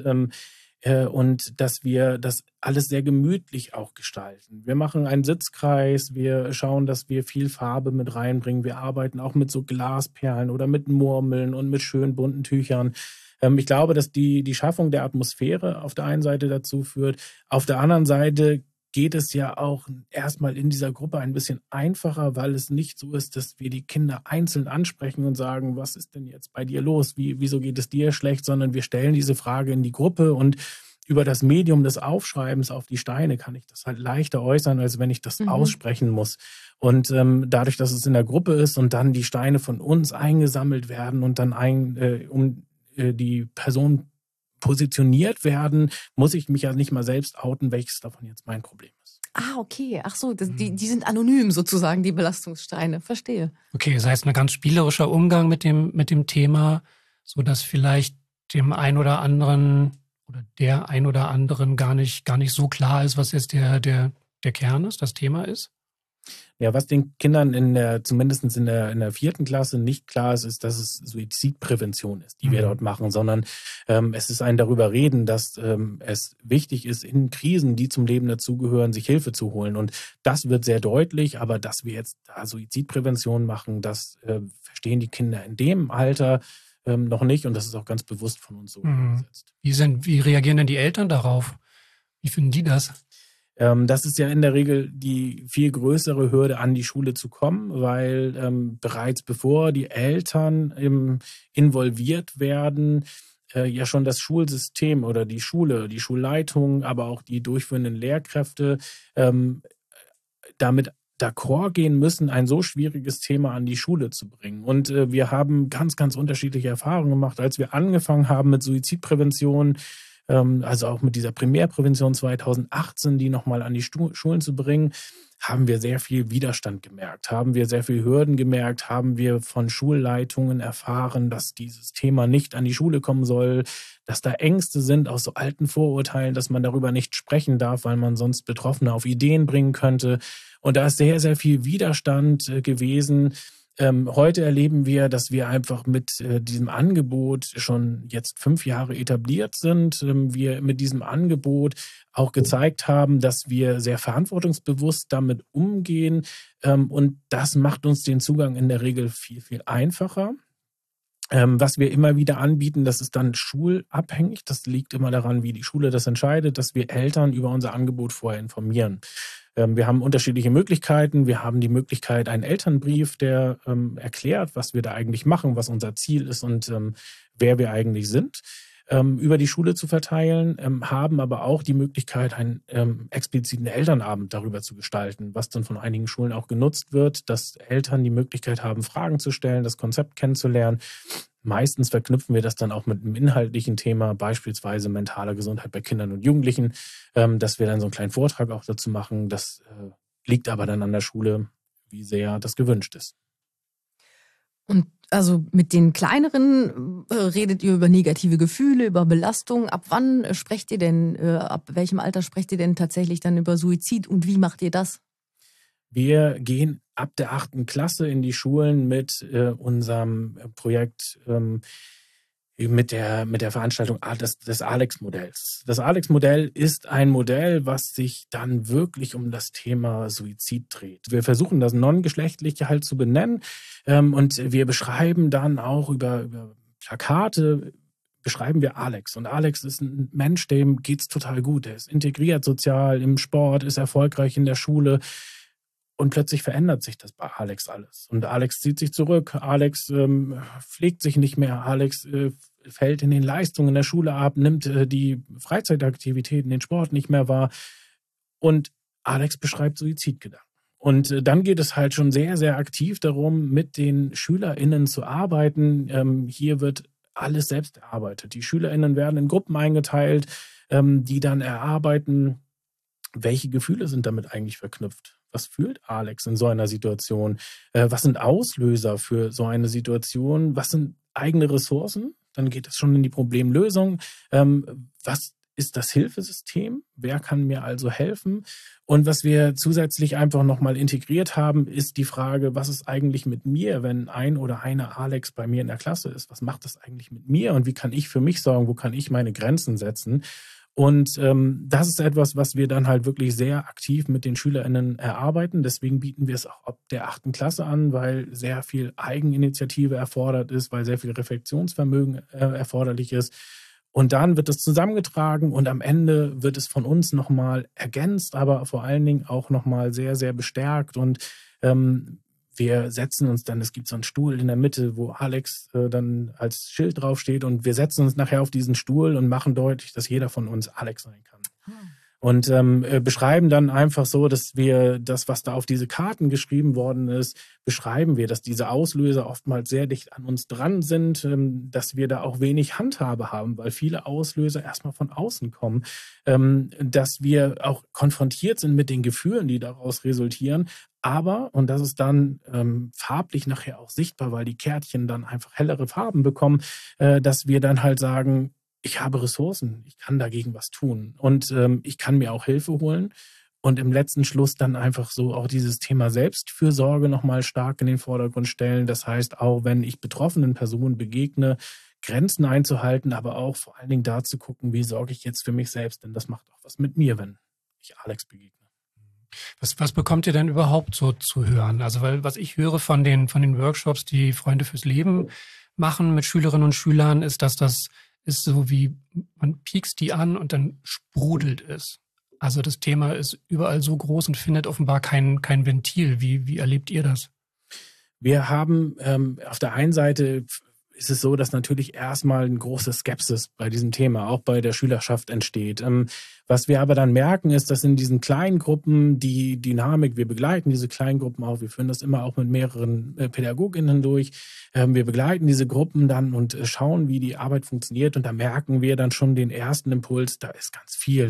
und dass wir das alles sehr gemütlich auch gestalten. Wir machen einen Sitzkreis, wir schauen, dass wir viel Farbe mit reinbringen, wir arbeiten auch mit so Glasperlen oder mit Murmeln und mit schön bunten Tüchern. Ich glaube, dass die Schaffung der Atmosphäre auf der einen Seite dazu führt. Auf der anderen Seite geht es ja auch erstmal in dieser Gruppe ein bisschen einfacher, weil es nicht so ist, dass wir die Kinder einzeln ansprechen und sagen, was ist denn jetzt bei dir los? Wieso geht es dir schlecht? Sondern wir stellen diese Frage in die Gruppe und über das Medium des Aufschreibens auf die Steine kann ich das halt leichter äußern, als wenn ich das aussprechen muss. Und dadurch, dass es in der Gruppe ist und dann die Steine von uns eingesammelt werden und dann die Person positioniert werden, muss ich mich ja nicht mal selbst outen, welches davon jetzt mein Problem ist. Ah, okay. Ach so, die sind anonym sozusagen, die Belastungssteine. Verstehe. Okay, das heißt, ein ganz spielerischer Umgang mit dem Thema, so dass vielleicht dem ein oder anderen oder der ein oder anderen gar nicht so klar ist, was jetzt der Kern ist, das Thema ist. Ja, was den Kindern zumindest in der 4. Klasse nicht klar ist, dass es Suizidprävention ist, die wir dort machen, sondern es ist ein darüber reden, dass es wichtig ist, in Krisen, die zum Leben dazugehören, sich Hilfe zu holen. Und das wird sehr deutlich, aber dass wir jetzt da Suizidprävention machen, das verstehen die Kinder in dem Alter noch nicht, und das ist auch ganz bewusst von uns so umgesetzt. Wie reagieren denn die Eltern darauf? Wie finden die das? Das ist ja in der Regel die viel größere Hürde, an die Schule zu kommen, weil bereits bevor die Eltern involviert werden, ja schon das Schulsystem oder die Schule, die Schulleitung, aber auch die durchführenden Lehrkräfte damit d'accord gehen müssen, ein so schwieriges Thema an die Schule zu bringen. Und wir haben ganz, ganz unterschiedliche Erfahrungen gemacht, als wir angefangen haben mit Suizidprävention, also auch mit dieser Primärprävention 2018, die nochmal an die Schulen zu bringen, haben wir sehr viel Widerstand gemerkt, haben wir sehr viel Hürden gemerkt, haben wir von Schulleitungen erfahren, dass dieses Thema nicht an die Schule kommen soll, dass da Ängste sind aus so alten Vorurteilen, dass man darüber nicht sprechen darf, weil man sonst Betroffene auf Ideen bringen könnte. Und da ist sehr, sehr viel Widerstand gewesen. Heute erleben wir, dass wir einfach mit diesem Angebot schon jetzt 5 Jahre etabliert sind. Wir mit diesem Angebot auch gezeigt haben, dass wir sehr verantwortungsbewusst damit umgehen. Und das macht uns den Zugang in der Regel viel, viel einfacher. Was wir immer wieder anbieten, das ist dann schulabhängig. Das liegt immer daran, wie die Schule das entscheidet, dass wir Eltern über unser Angebot vorher informieren. Wir haben unterschiedliche Möglichkeiten. Wir haben die Möglichkeit, einen Elternbrief, der erklärt, was wir da eigentlich machen, was unser Ziel ist und wer wir eigentlich sind, über die Schule zu verteilen, haben aber auch die Möglichkeit, einen expliziten Elternabend darüber zu gestalten, was dann von einigen Schulen auch genutzt wird, dass Eltern die Möglichkeit haben, Fragen zu stellen, das Konzept kennenzulernen. Meistens verknüpfen wir das dann auch mit einem inhaltlichen Thema, beispielsweise mentale Gesundheit bei Kindern und Jugendlichen, dass wir dann so einen kleinen Vortrag auch dazu machen. Das liegt aber dann an der Schule, wie sehr das gewünscht ist. Und also mit den Kleineren redet ihr über negative Gefühle, über Belastung. Ab wann sprecht ihr denn, ab welchem Alter sprecht ihr denn tatsächlich dann über Suizid und wie macht ihr das? Wir gehen ab der 8. Klasse in die Schulen mit unserem Projekt, mit der Veranstaltung des Alex-Modells. Das Alex-Modell ist ein Modell, was sich dann wirklich um das Thema Suizid dreht. Wir versuchen das Non-Geschlechtliche halt zu benennen und wir beschreiben dann auch über Plakate, beschreiben wir Alex. Und Alex ist ein Mensch, dem geht's total gut. Er ist integriert sozial, im Sport, ist erfolgreich in der Schule. Und plötzlich verändert sich das bei Alex alles. Und Alex zieht sich zurück, Alex pflegt sich nicht mehr, Alex fällt in den Leistungen in der Schule ab, nimmt die Freizeitaktivitäten, den Sport nicht mehr wahr. Und Alex beschreibt Suizidgedanken. Und dann geht es halt schon sehr, sehr aktiv darum, mit den SchülerInnen zu arbeiten. Hier wird alles selbst erarbeitet. Die SchülerInnen werden in Gruppen eingeteilt, die dann erarbeiten, welche Gefühle sind damit eigentlich verknüpft. Was fühlt Alex in so einer Situation? Was sind Auslöser für so eine Situation? Was sind eigene Ressourcen? Dann geht es schon in die Problemlösung. Was ist das Hilfesystem? Wer kann mir also helfen? Und was wir zusätzlich einfach nochmal integriert haben, ist die Frage, was ist eigentlich mit mir, wenn ein oder eine Alex bei mir in der Klasse ist? Was macht das eigentlich mit mir? Und wie kann ich für mich sorgen? Wo kann ich meine Grenzen setzen? Und das ist etwas, was wir dann halt wirklich sehr aktiv mit den SchülerInnen erarbeiten. Deswegen bieten wir es auch ab der 8. Klasse an, weil sehr viel Eigeninitiative erfordert ist, weil sehr viel Reflexionsvermögen erforderlich ist. Und dann wird es zusammengetragen und am Ende wird es von uns nochmal ergänzt, aber vor allen Dingen auch nochmal sehr, sehr bestärkt. Und wir setzen uns dann, es gibt so einen Stuhl in der Mitte, wo Alex dann als Schild draufsteht und wir setzen uns nachher auf diesen Stuhl und machen deutlich, dass jeder von uns Alex sein kann. Und beschreiben dann einfach so, dass wir das, was da auf diese Karten geschrieben worden ist, beschreiben wir, dass diese Auslöser oftmals sehr dicht an uns dran sind, dass wir da auch wenig Handhabe haben, weil viele Auslöser erstmal von außen kommen, dass wir auch konfrontiert sind mit den Gefühlen, die daraus resultieren. Aber, und das ist dann farblich nachher auch sichtbar, weil die Kärtchen dann einfach hellere Farben bekommen, dass wir dann halt sagen, ich habe Ressourcen, ich kann dagegen was tun und ich kann mir auch Hilfe holen und im letzten Schluss dann einfach so auch dieses Thema Selbstfürsorge nochmal stark in den Vordergrund stellen. Das heißt, auch wenn ich betroffenen Personen begegne, Grenzen einzuhalten, aber auch vor allen Dingen da zu gucken, wie sorge ich jetzt für mich selbst, denn das macht auch was mit mir, wenn ich Alex begegne. Was bekommt ihr denn überhaupt so zu hören? Also, weil was ich höre von den Workshops, die Freunde fürs Leben machen mit Schülerinnen und Schülern, ist, dass das ist so wie, man piekst die an und dann sprudelt es. Also das Thema ist überall so groß und findet offenbar kein Ventil. Wie erlebt ihr das? Wir haben auf der einen Seite ist es so, dass natürlich erstmal eine große Skepsis bei diesem Thema, auch bei der Schülerschaft entsteht. Was wir aber dann merken, ist, dass in diesen kleinen Gruppen die Dynamik, wir begleiten diese kleinen Gruppen auch, wir führen das immer auch mit mehreren PädagogInnen durch. Wir begleiten diese Gruppen dann und schauen, wie die Arbeit funktioniert und da merken wir dann schon den ersten Impuls, da ist ganz viel.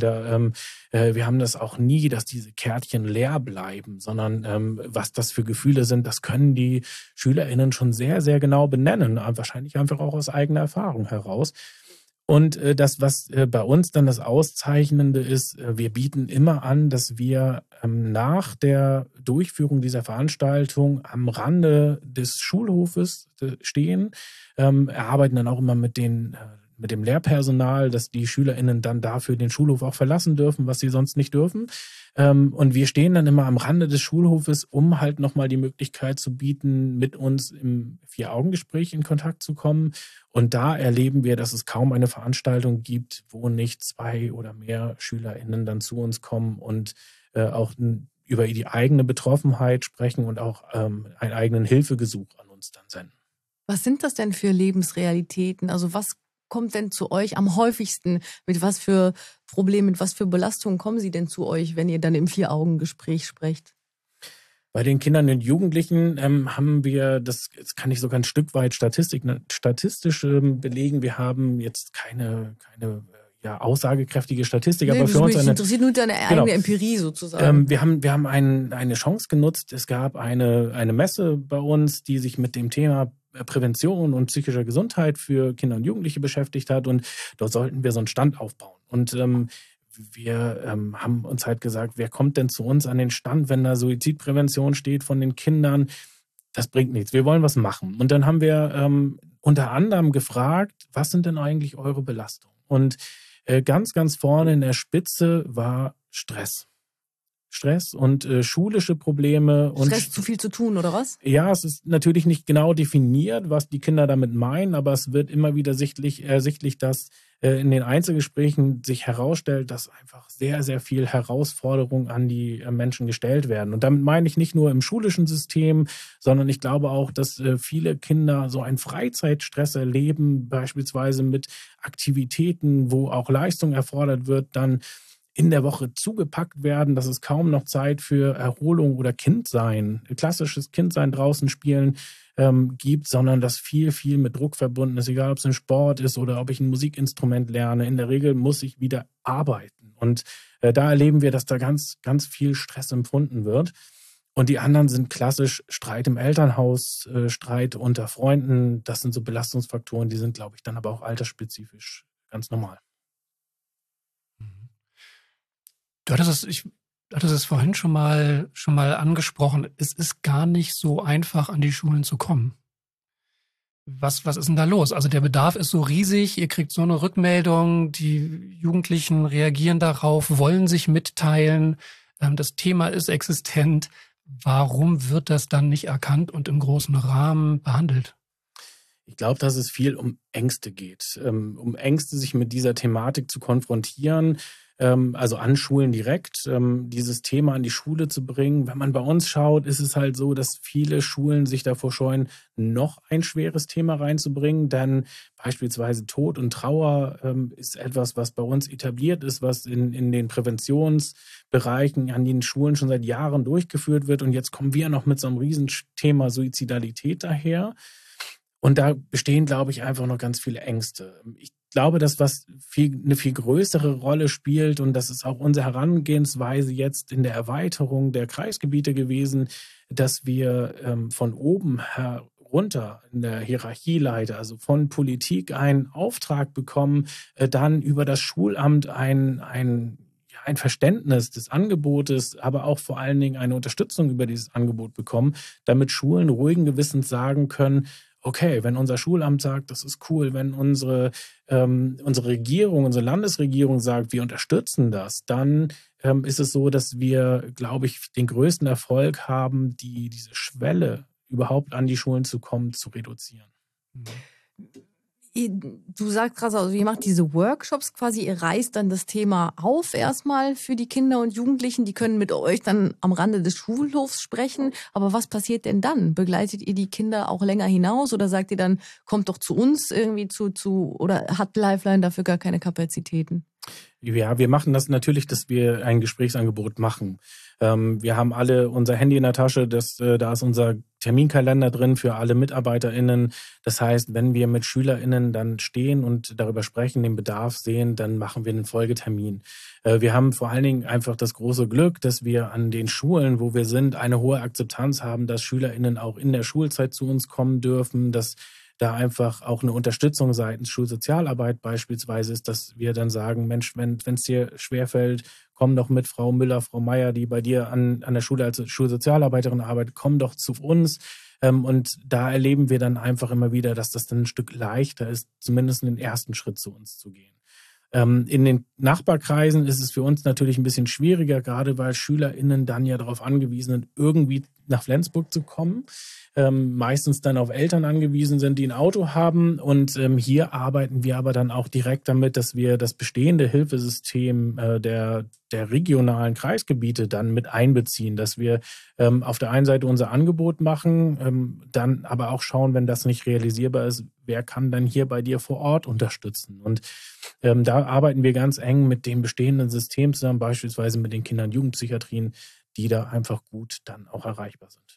Wir haben das auch nie, dass diese Kärtchen leer bleiben, sondern was das für Gefühle sind, das können die SchülerInnen schon sehr, sehr genau benennen, wahrscheinlich einfach auch aus eigener Erfahrung heraus. Und das, was bei uns dann das Auszeichnende ist, wir bieten immer an, dass wir nach der Durchführung dieser Veranstaltung am Rande des Schulhofes stehen, erarbeiten dann auch immer mit dem Lehrpersonal, dass die SchülerInnen dann dafür den Schulhof auch verlassen dürfen, was sie sonst nicht dürfen. Und wir stehen dann immer am Rande des Schulhofes, um halt nochmal die Möglichkeit zu bieten, mit uns im 4-Augen-Gespräch in Kontakt zu kommen. Und da erleben wir, dass es kaum eine Veranstaltung gibt, wo nicht 2 oder mehr SchülerInnen dann zu uns kommen und auch über die eigene Betroffenheit sprechen und auch einen eigenen Hilfegesuch an uns dann senden. Was sind das denn für Lebensrealitäten? Also was kommt denn zu euch am häufigsten? Mit was für Problemen, mit was für Belastungen kommen sie denn zu euch, wenn ihr dann im 4-Augen-Gespräch sprecht? Bei den Kindern und Jugendlichen haben wir, das kann ich sogar ein Stück weit statistisch belegen, wir haben jetzt keine aussagekräftige Statistik, aber für uns interessiert nur deine eigene Empirie sozusagen. Wir haben eine Chance genutzt. Es gab eine Messe bei uns, die sich mit dem Thema Prävention und psychischer Gesundheit für Kinder und Jugendliche beschäftigt hat und dort sollten wir so einen Stand aufbauen. Und wir haben uns halt gesagt, wer kommt denn zu uns an den Stand, wenn da Suizidprävention steht von den Kindern? Das bringt nichts, wir wollen was machen. Und dann haben wir unter anderem gefragt, was sind denn eigentlich eure Belastungen? Und ganz, ganz vorne in der Spitze war Stress. Stress und schulische Probleme. Stress, zu viel zu tun, oder was? Ja, es ist natürlich nicht genau definiert, was die Kinder damit meinen, aber es wird immer wieder ersichtlich, dass in den Einzelgesprächen sich herausstellt, dass einfach sehr, sehr viel Herausforderungen an die Menschen gestellt werden. Und damit meine ich nicht nur im schulischen System, sondern ich glaube auch, dass viele Kinder so einen Freizeitstress erleben, beispielsweise mit Aktivitäten, wo auch Leistung erfordert wird, dann in der Woche zugepackt werden, dass es kaum noch Zeit für Erholung oder Kindsein, klassisches Kindsein draußen spielen gibt, sondern dass viel, viel mit Druck verbunden ist, egal ob es ein Sport ist oder ob ich ein Musikinstrument lerne. In der Regel muss ich wieder arbeiten. Und da erleben wir, dass da ganz, ganz viel Stress empfunden wird. Und die anderen sind klassisch Streit im Elternhaus, Streit unter Freunden. Das sind so Belastungsfaktoren, die sind, glaube ich, dann aber auch altersspezifisch ganz normal. Du hattest es vorhin schon mal angesprochen. Es ist gar nicht so einfach, an die Schulen zu kommen. Was ist denn da los? Also der Bedarf ist so riesig, ihr kriegt so eine Rückmeldung, die Jugendlichen reagieren darauf, wollen sich mitteilen, das Thema ist existent. Warum wird das dann nicht erkannt und im großen Rahmen behandelt? Ich glaube, dass es viel um Ängste geht. Um Ängste, sich mit dieser Thematik zu konfrontieren, also an Schulen direkt, dieses Thema an die Schule zu bringen. Wenn man bei uns schaut, ist es halt so, dass viele Schulen sich davor scheuen, noch ein schweres Thema reinzubringen. Denn beispielsweise Tod und Trauer ist etwas, was bei uns etabliert ist, was in den Präventionsbereichen an den Schulen schon seit Jahren durchgeführt wird. Und jetzt kommen wir noch mit so einem Riesenthema Suizidalität daher. Und da bestehen, glaube ich, einfach noch ganz viele Ängste. Ich glaube, dass eine viel größere Rolle spielt, und das ist auch unsere Herangehensweise jetzt in der Erweiterung der Kreisgebiete gewesen, dass wir von oben herunter in der Hierarchieleiter, also von Politik, einen Auftrag bekommen, dann über das Schulamt ein Verständnis des Angebotes, aber auch vor allen Dingen eine Unterstützung über dieses Angebot bekommen, damit Schulen ruhigen Gewissens sagen können, okay, wenn unser Schulamt sagt, das ist cool, wenn unsere Regierung, unsere Landesregierung sagt, wir unterstützen das, dann ist es so, dass wir, glaube ich, den größten Erfolg haben, diese Schwelle überhaupt an die Schulen zu kommen, zu reduzieren. Du sagst gerade, also ihr macht diese Workshops quasi, ihr reißt dann das Thema auf erstmal für die Kinder und Jugendlichen, die können mit euch dann am Rande des Schulhofs sprechen, aber was passiert denn dann? Begleitet ihr die Kinder auch länger hinaus oder sagt ihr dann, kommt doch zu uns irgendwie oder hat Lifeline dafür gar keine Kapazitäten? Ja, wir machen das natürlich, dass wir ein Gesprächsangebot machen. Wir haben alle unser Handy in der Tasche, da ist unser Terminkalender drin für alle MitarbeiterInnen. Das heißt, wenn wir mit SchülerInnen dann stehen und darüber sprechen, den Bedarf sehen, dann machen wir einen Folgetermin. Wir haben vor allen Dingen einfach das große Glück, dass wir an den Schulen, wo wir sind, eine hohe Akzeptanz haben, dass SchülerInnen auch in der Schulzeit zu uns kommen dürfen, dass da einfach auch eine Unterstützung seitens Schulsozialarbeit beispielsweise ist, dass wir dann sagen, Mensch, wenn es dir schwerfällt, komm doch mit Frau Müller, Frau Meier, die bei dir an der Schule als Schulsozialarbeiterin arbeitet, komm doch zu uns. Und da erleben wir dann einfach immer wieder, dass das dann ein Stück leichter ist, zumindest den ersten Schritt zu uns zu gehen. In den Nachbarkreisen ist es für uns natürlich ein bisschen schwieriger, gerade weil SchülerInnen dann ja darauf angewiesen sind, irgendwie nach Flensburg zu kommen. Meistens dann auf Eltern angewiesen sind, die ein Auto haben. Und hier arbeiten wir aber dann auch direkt damit, dass wir das bestehende Hilfesystem der regionalen Kreisgebiete dann mit einbeziehen, dass wir auf der einen Seite unser Angebot machen, dann aber auch schauen, wenn das nicht realisierbar ist, wer kann dann hier bei dir vor Ort unterstützen. Und da arbeiten wir ganz eng mit dem bestehenden System zusammen, beispielsweise mit den Kinder- und Jugendpsychiatrien, die da einfach gut dann auch erreichbar sind.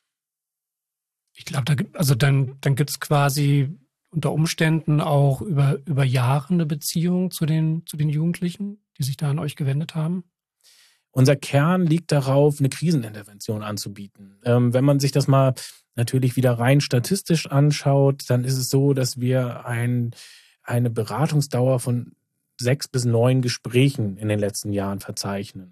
Ich glaube, dann gibt es quasi unter Umständen auch über Jahre eine Beziehung zu den Jugendlichen, die sich da an euch gewendet haben? Unser Kern liegt darauf, eine Krisenintervention anzubieten. Wenn man sich das mal natürlich wieder rein statistisch anschaut, dann ist es so, dass wir eine Beratungsdauer von 6 bis 9 Gesprächen in den letzten Jahren verzeichnen.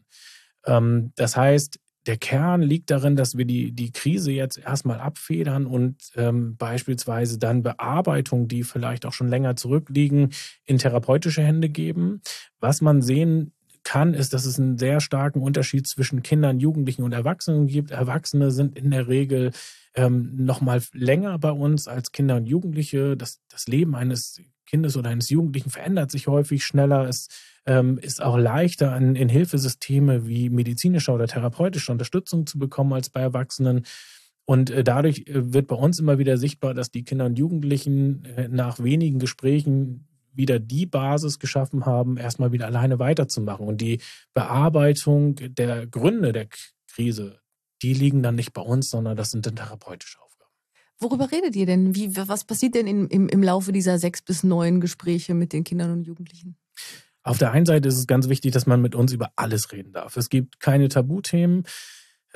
Das heißt, der Kern liegt darin, dass wir die Krise jetzt erstmal abfedern und beispielsweise dann Bearbeitungen, die vielleicht auch schon länger zurückliegen, in therapeutische Hände geben. Was man sehen kann, ist, dass es einen sehr starken Unterschied zwischen Kindern, Jugendlichen und Erwachsenen gibt. Erwachsene sind in der Regel noch mal länger bei uns als Kinder und Jugendliche. Das Leben eines Kindes oder eines Jugendlichen verändert sich häufig schneller. Es ist auch leichter, in Hilfesysteme wie medizinische oder therapeutische Unterstützung zu bekommen als bei Erwachsenen. Und dadurch wird bei uns immer wieder sichtbar, dass die Kinder und Jugendlichen nach wenigen Gesprächen wieder die Basis geschaffen haben, erstmal wieder alleine weiterzumachen. Und die Bearbeitung der Gründe der Krise, die liegen dann nicht bei uns, sondern das sind dann therapeutische Aufgaben. Worüber redet ihr denn? Was passiert denn im Laufe dieser 6 bis 9 Gespräche mit den Kindern und Jugendlichen? Auf der einen Seite ist es ganz wichtig, dass man mit uns über alles reden darf. Es gibt keine Tabuthemen.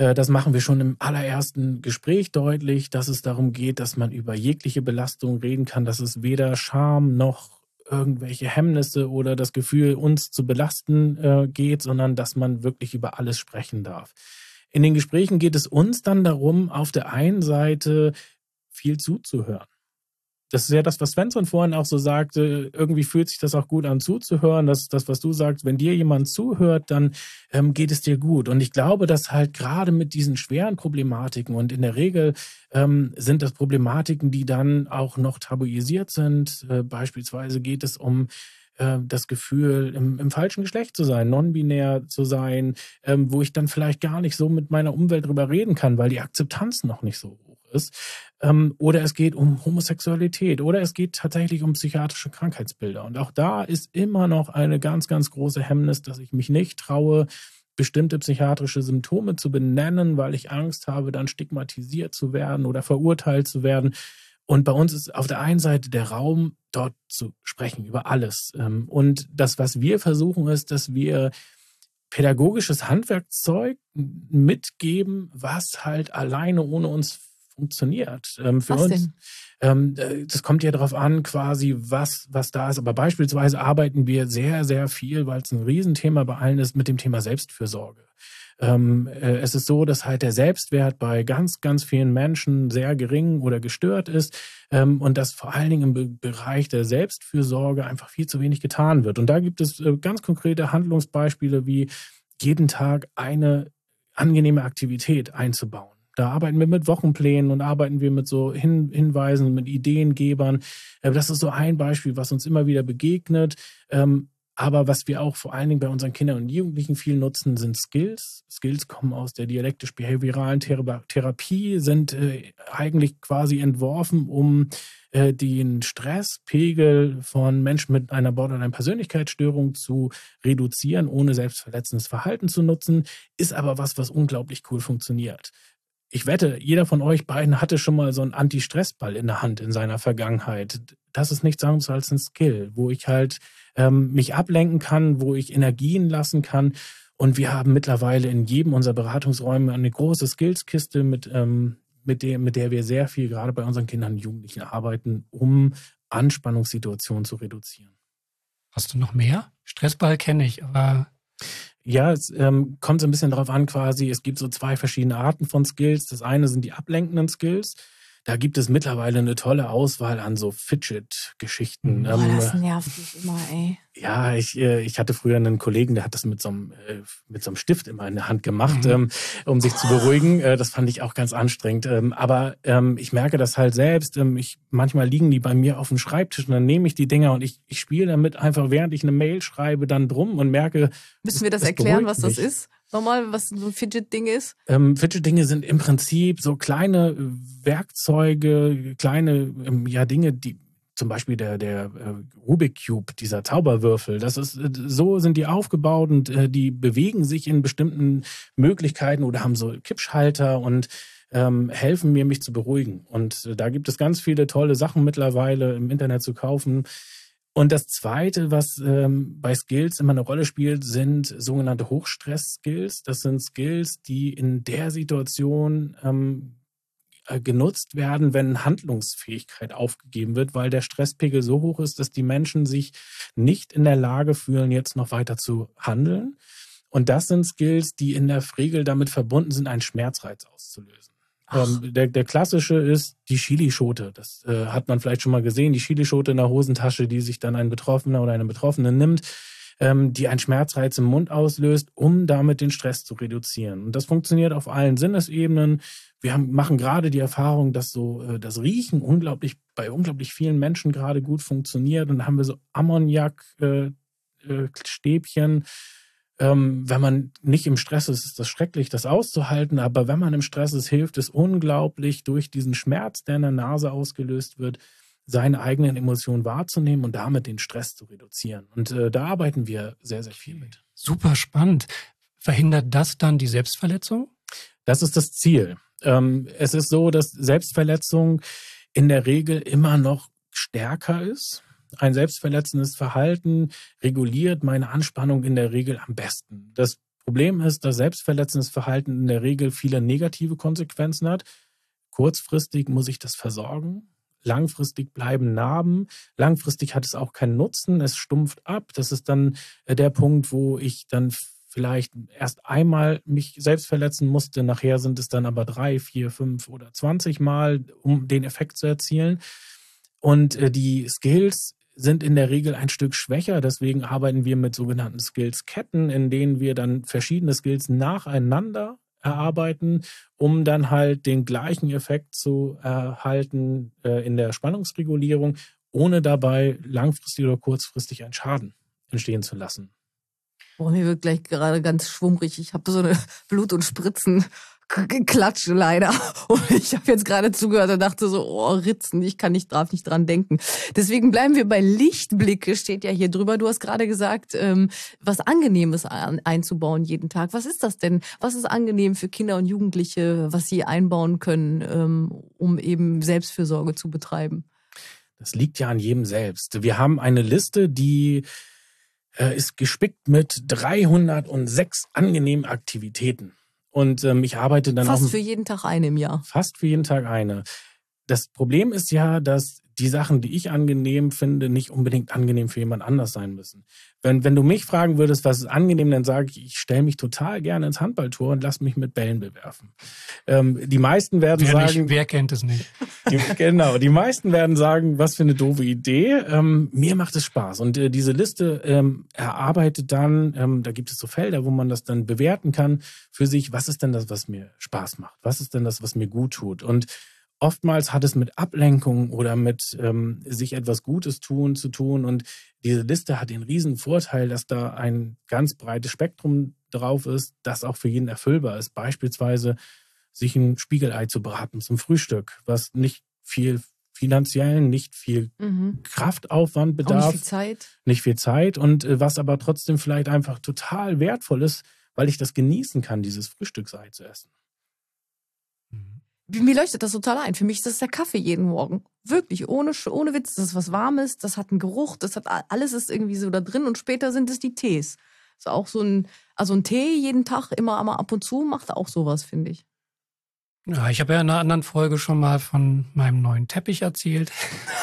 Das machen wir schon im allerersten Gespräch deutlich, dass es darum geht, dass man über jegliche Belastung reden kann, dass es weder Scham noch irgendwelche Hemmnisse oder das Gefühl, uns zu belasten geht, sondern dass man wirklich über alles sprechen darf. In den Gesprächen geht es uns dann darum, auf der einen Seite viel zuzuhören. Das ist ja das, was Svensson vorhin auch so sagte. Irgendwie fühlt sich das auch gut an, zuzuhören. Das ist das, was du sagst. Wenn dir jemand zuhört, dann geht es dir gut. Und ich glaube, dass halt gerade mit diesen schweren Problematiken und in der Regel sind das Problematiken, die dann auch noch tabuisiert sind. Beispielsweise geht es um das Gefühl, im falschen Geschlecht zu sein, non-binär zu sein, wo ich dann vielleicht gar nicht so mit meiner Umwelt drüber reden kann, weil die Akzeptanz noch nicht so hoch ist. Oder es geht um Homosexualität oder es geht tatsächlich um psychiatrische Krankheitsbilder. Und auch da ist immer noch eine ganz, ganz große Hemmnis, dass ich mich nicht traue, bestimmte psychiatrische Symptome zu benennen, weil ich Angst habe, dann stigmatisiert zu werden oder verurteilt zu werden. Und bei uns ist auf der einen Seite der Raum, dort zu sprechen über alles. Und das, was wir versuchen, ist, dass wir pädagogisches Handwerkzeug mitgeben, was halt alleine ohne uns funktioniert. Für was uns, das kommt ja darauf an, quasi, was da ist. Aber beispielsweise arbeiten wir sehr, sehr viel, weil es ein Riesenthema bei allen ist, mit dem Thema Selbstfürsorge. Es ist so, dass halt der Selbstwert bei ganz, ganz vielen Menschen sehr gering oder gestört ist und dass vor allen Dingen im Bereich der Selbstfürsorge einfach viel zu wenig getan wird. Und da gibt es ganz konkrete Handlungsbeispiele, wie jeden Tag eine angenehme Aktivität einzubauen. Da arbeiten wir mit Wochenplänen und arbeiten wir mit so Hinweisen, mit Ideengebern. Das ist so ein Beispiel, was uns immer wieder begegnet. Aber was wir auch vor allen Dingen bei unseren Kindern und Jugendlichen viel nutzen, sind Skills. Skills kommen aus der dialektisch-behavioralen Therapie, sind eigentlich quasi entworfen, um den Stresspegel von Menschen mit einer Borderline-Persönlichkeitsstörung zu reduzieren, ohne selbstverletzendes Verhalten zu nutzen, ist aber was unglaublich cool funktioniert. Ich wette, jeder von euch beiden hatte schon mal so einen Anti-Stress-Ball in der Hand in seiner Vergangenheit. Das ist nichts anderes als ein Skill, wo ich halt mich ablenken kann, wo ich Energien lassen kann. Und wir haben mittlerweile in jedem unserer Beratungsräume eine große Skillskiste, mit der wir sehr viel gerade bei unseren Kindern und Jugendlichen arbeiten, um Anspannungssituationen zu reduzieren. Hast du noch mehr? Stressball kenne ich, aber... Ja, es kommt so ein bisschen darauf an quasi, es gibt so 2 verschiedene Arten von Skills. Das eine sind die ablenkenden Skills. Da gibt es mittlerweile eine tolle Auswahl an so Fidget-Geschichten. Das nervt mich immer, ey. Ja, ich hatte früher einen Kollegen, der hat das mit so einem Stift immer in der Hand gemacht, um sich zu beruhigen. Das fand ich auch ganz anstrengend. Aber ich merke das halt selbst. Manchmal liegen die bei mir auf dem Schreibtisch und dann nehme ich die Dinger und ich spiele damit einfach, während ich eine Mail schreibe, dann drum und merke... Müssen wir das erklären, was das ist? Nochmal, was so ein Fidget-Ding ist? Fidget-Dinge sind im Prinzip so kleine Werkzeuge, kleine Dinge, die zum Beispiel der Rubik Cube, dieser Zauberwürfel, so sind die aufgebaut und die bewegen sich in bestimmten Möglichkeiten oder haben so Kippschalter und helfen mir, mich zu beruhigen. Und da gibt es ganz viele tolle Sachen mittlerweile im Internet zu kaufen. Und das Zweite, was bei Skills immer eine Rolle spielt, sind sogenannte Hochstress-Skills. Das sind Skills, die in der Situation genutzt werden, wenn Handlungsfähigkeit aufgegeben wird, weil der Stresspegel so hoch ist, dass die Menschen sich nicht in der Lage fühlen, jetzt noch weiter zu handeln. Und das sind Skills, die in der Regel damit verbunden sind, einen Schmerzreiz auszulösen. Der klassische ist die Chilischote. Das hat man vielleicht schon mal gesehen, die Chilischote in der Hosentasche, die sich dann ein Betroffener oder eine Betroffene nimmt, die einen Schmerzreiz im Mund auslöst, um damit den Stress zu reduzieren. Und das funktioniert auf allen Sinnesebenen. Wir machen gerade die Erfahrung, dass so das Riechen bei unglaublich vielen Menschen gerade gut funktioniert. Und da haben wir so Ammoniak-Stäbchen. Wenn man nicht im Stress ist, ist das schrecklich, das auszuhalten. Aber wenn man im Stress ist, hilft es unglaublich, durch diesen Schmerz, der in der Nase ausgelöst wird, seine eigenen Emotionen wahrzunehmen und damit den Stress zu reduzieren. Und da arbeiten wir sehr, sehr viel mit. Super spannend. Verhindert das dann die Selbstverletzung? Das ist das Ziel. Es ist so, dass Selbstverletzung in der Regel immer noch stärker ist. Ein selbstverletzendes Verhalten reguliert meine Anspannung in der Regel am besten. Das Problem ist, dass selbstverletzendes Verhalten in der Regel viele negative Konsequenzen hat. Kurzfristig muss ich das versorgen. Langfristig bleiben Narben. Langfristig hat es auch keinen Nutzen. Es stumpft ab. Das ist dann der Punkt, wo ich dann vielleicht erst einmal mich selbst verletzen musste. Nachher sind es dann aber 3, 4, 5 oder 20 Mal, um den Effekt zu erzielen. Und die Skills sind in der Regel ein Stück schwächer. Deswegen arbeiten wir mit sogenannten Skills-Ketten, in denen wir dann verschiedene Skills nacheinander erarbeiten, um dann halt den gleichen Effekt zu erhalten in der Spannungsregulierung, ohne dabei langfristig oder kurzfristig einen Schaden entstehen zu lassen. Boah, mir wird gleich gerade ganz schwummrig. Ich habe so eine Blut- und Spritzen-Klatsche leider. Und ich habe jetzt gerade zugehört und dachte so, oh, Ritzen, darf nicht dran denken. Deswegen bleiben wir bei Lichtblicke, steht ja hier drüber. Du hast gerade gesagt, was Angenehmes einzubauen jeden Tag. Was ist das denn? Was ist angenehm für Kinder und Jugendliche, was sie einbauen können, um eben Selbstfürsorge zu betreiben? Das liegt ja an jedem selbst. Wir haben eine Liste, die ist gespickt mit 306 angenehmen Aktivitäten. Und ich arbeite dann fast für jeden Tag eine im Jahr. Fast für jeden Tag eine. Das Problem ist ja, dass die Sachen, die ich angenehm finde, nicht unbedingt angenehm für jemand anders sein müssen. Wenn du mich fragen würdest, was ist angenehm, dann sage ich stelle mich total gerne ins Handballtor und lass mich mit Bällen bewerfen. Die meisten werden sagen... Wer kennt es nicht? Die meisten werden sagen, was für eine doofe Idee. Mir macht es Spaß. Und diese Liste erarbeitet dann, da gibt es so Felder, wo man das dann bewerten kann für sich, was ist denn das, was mir Spaß macht? Was ist denn das, was mir gut tut? Und oftmals hat es mit Ablenkung oder mit sich etwas Gutes tun zu tun. Und diese Liste hat den riesen Vorteil, dass da ein ganz breites Spektrum drauf ist, das auch für jeden erfüllbar ist. Beispielsweise sich ein Spiegelei zu braten zum Frühstück, was nicht viel finanziellen, nicht viel Kraftaufwand bedarf. Auch nicht viel Zeit. Nicht viel Zeit und was aber trotzdem vielleicht einfach total wertvoll ist, weil ich das genießen kann, dieses Frühstücksei zu essen. Mir leuchtet das total ein. Für mich ist das der Kaffee jeden Morgen. Wirklich, ohne Witz. Das ist was Warmes, das hat einen Geruch, alles ist irgendwie so da drin und später sind es die Tees. Ist auch so ein Tee jeden Tag, immer ab und zu, macht auch sowas, finde ich. Ja, ich habe ja in einer anderen Folge schon mal von meinem neuen Teppich erzählt.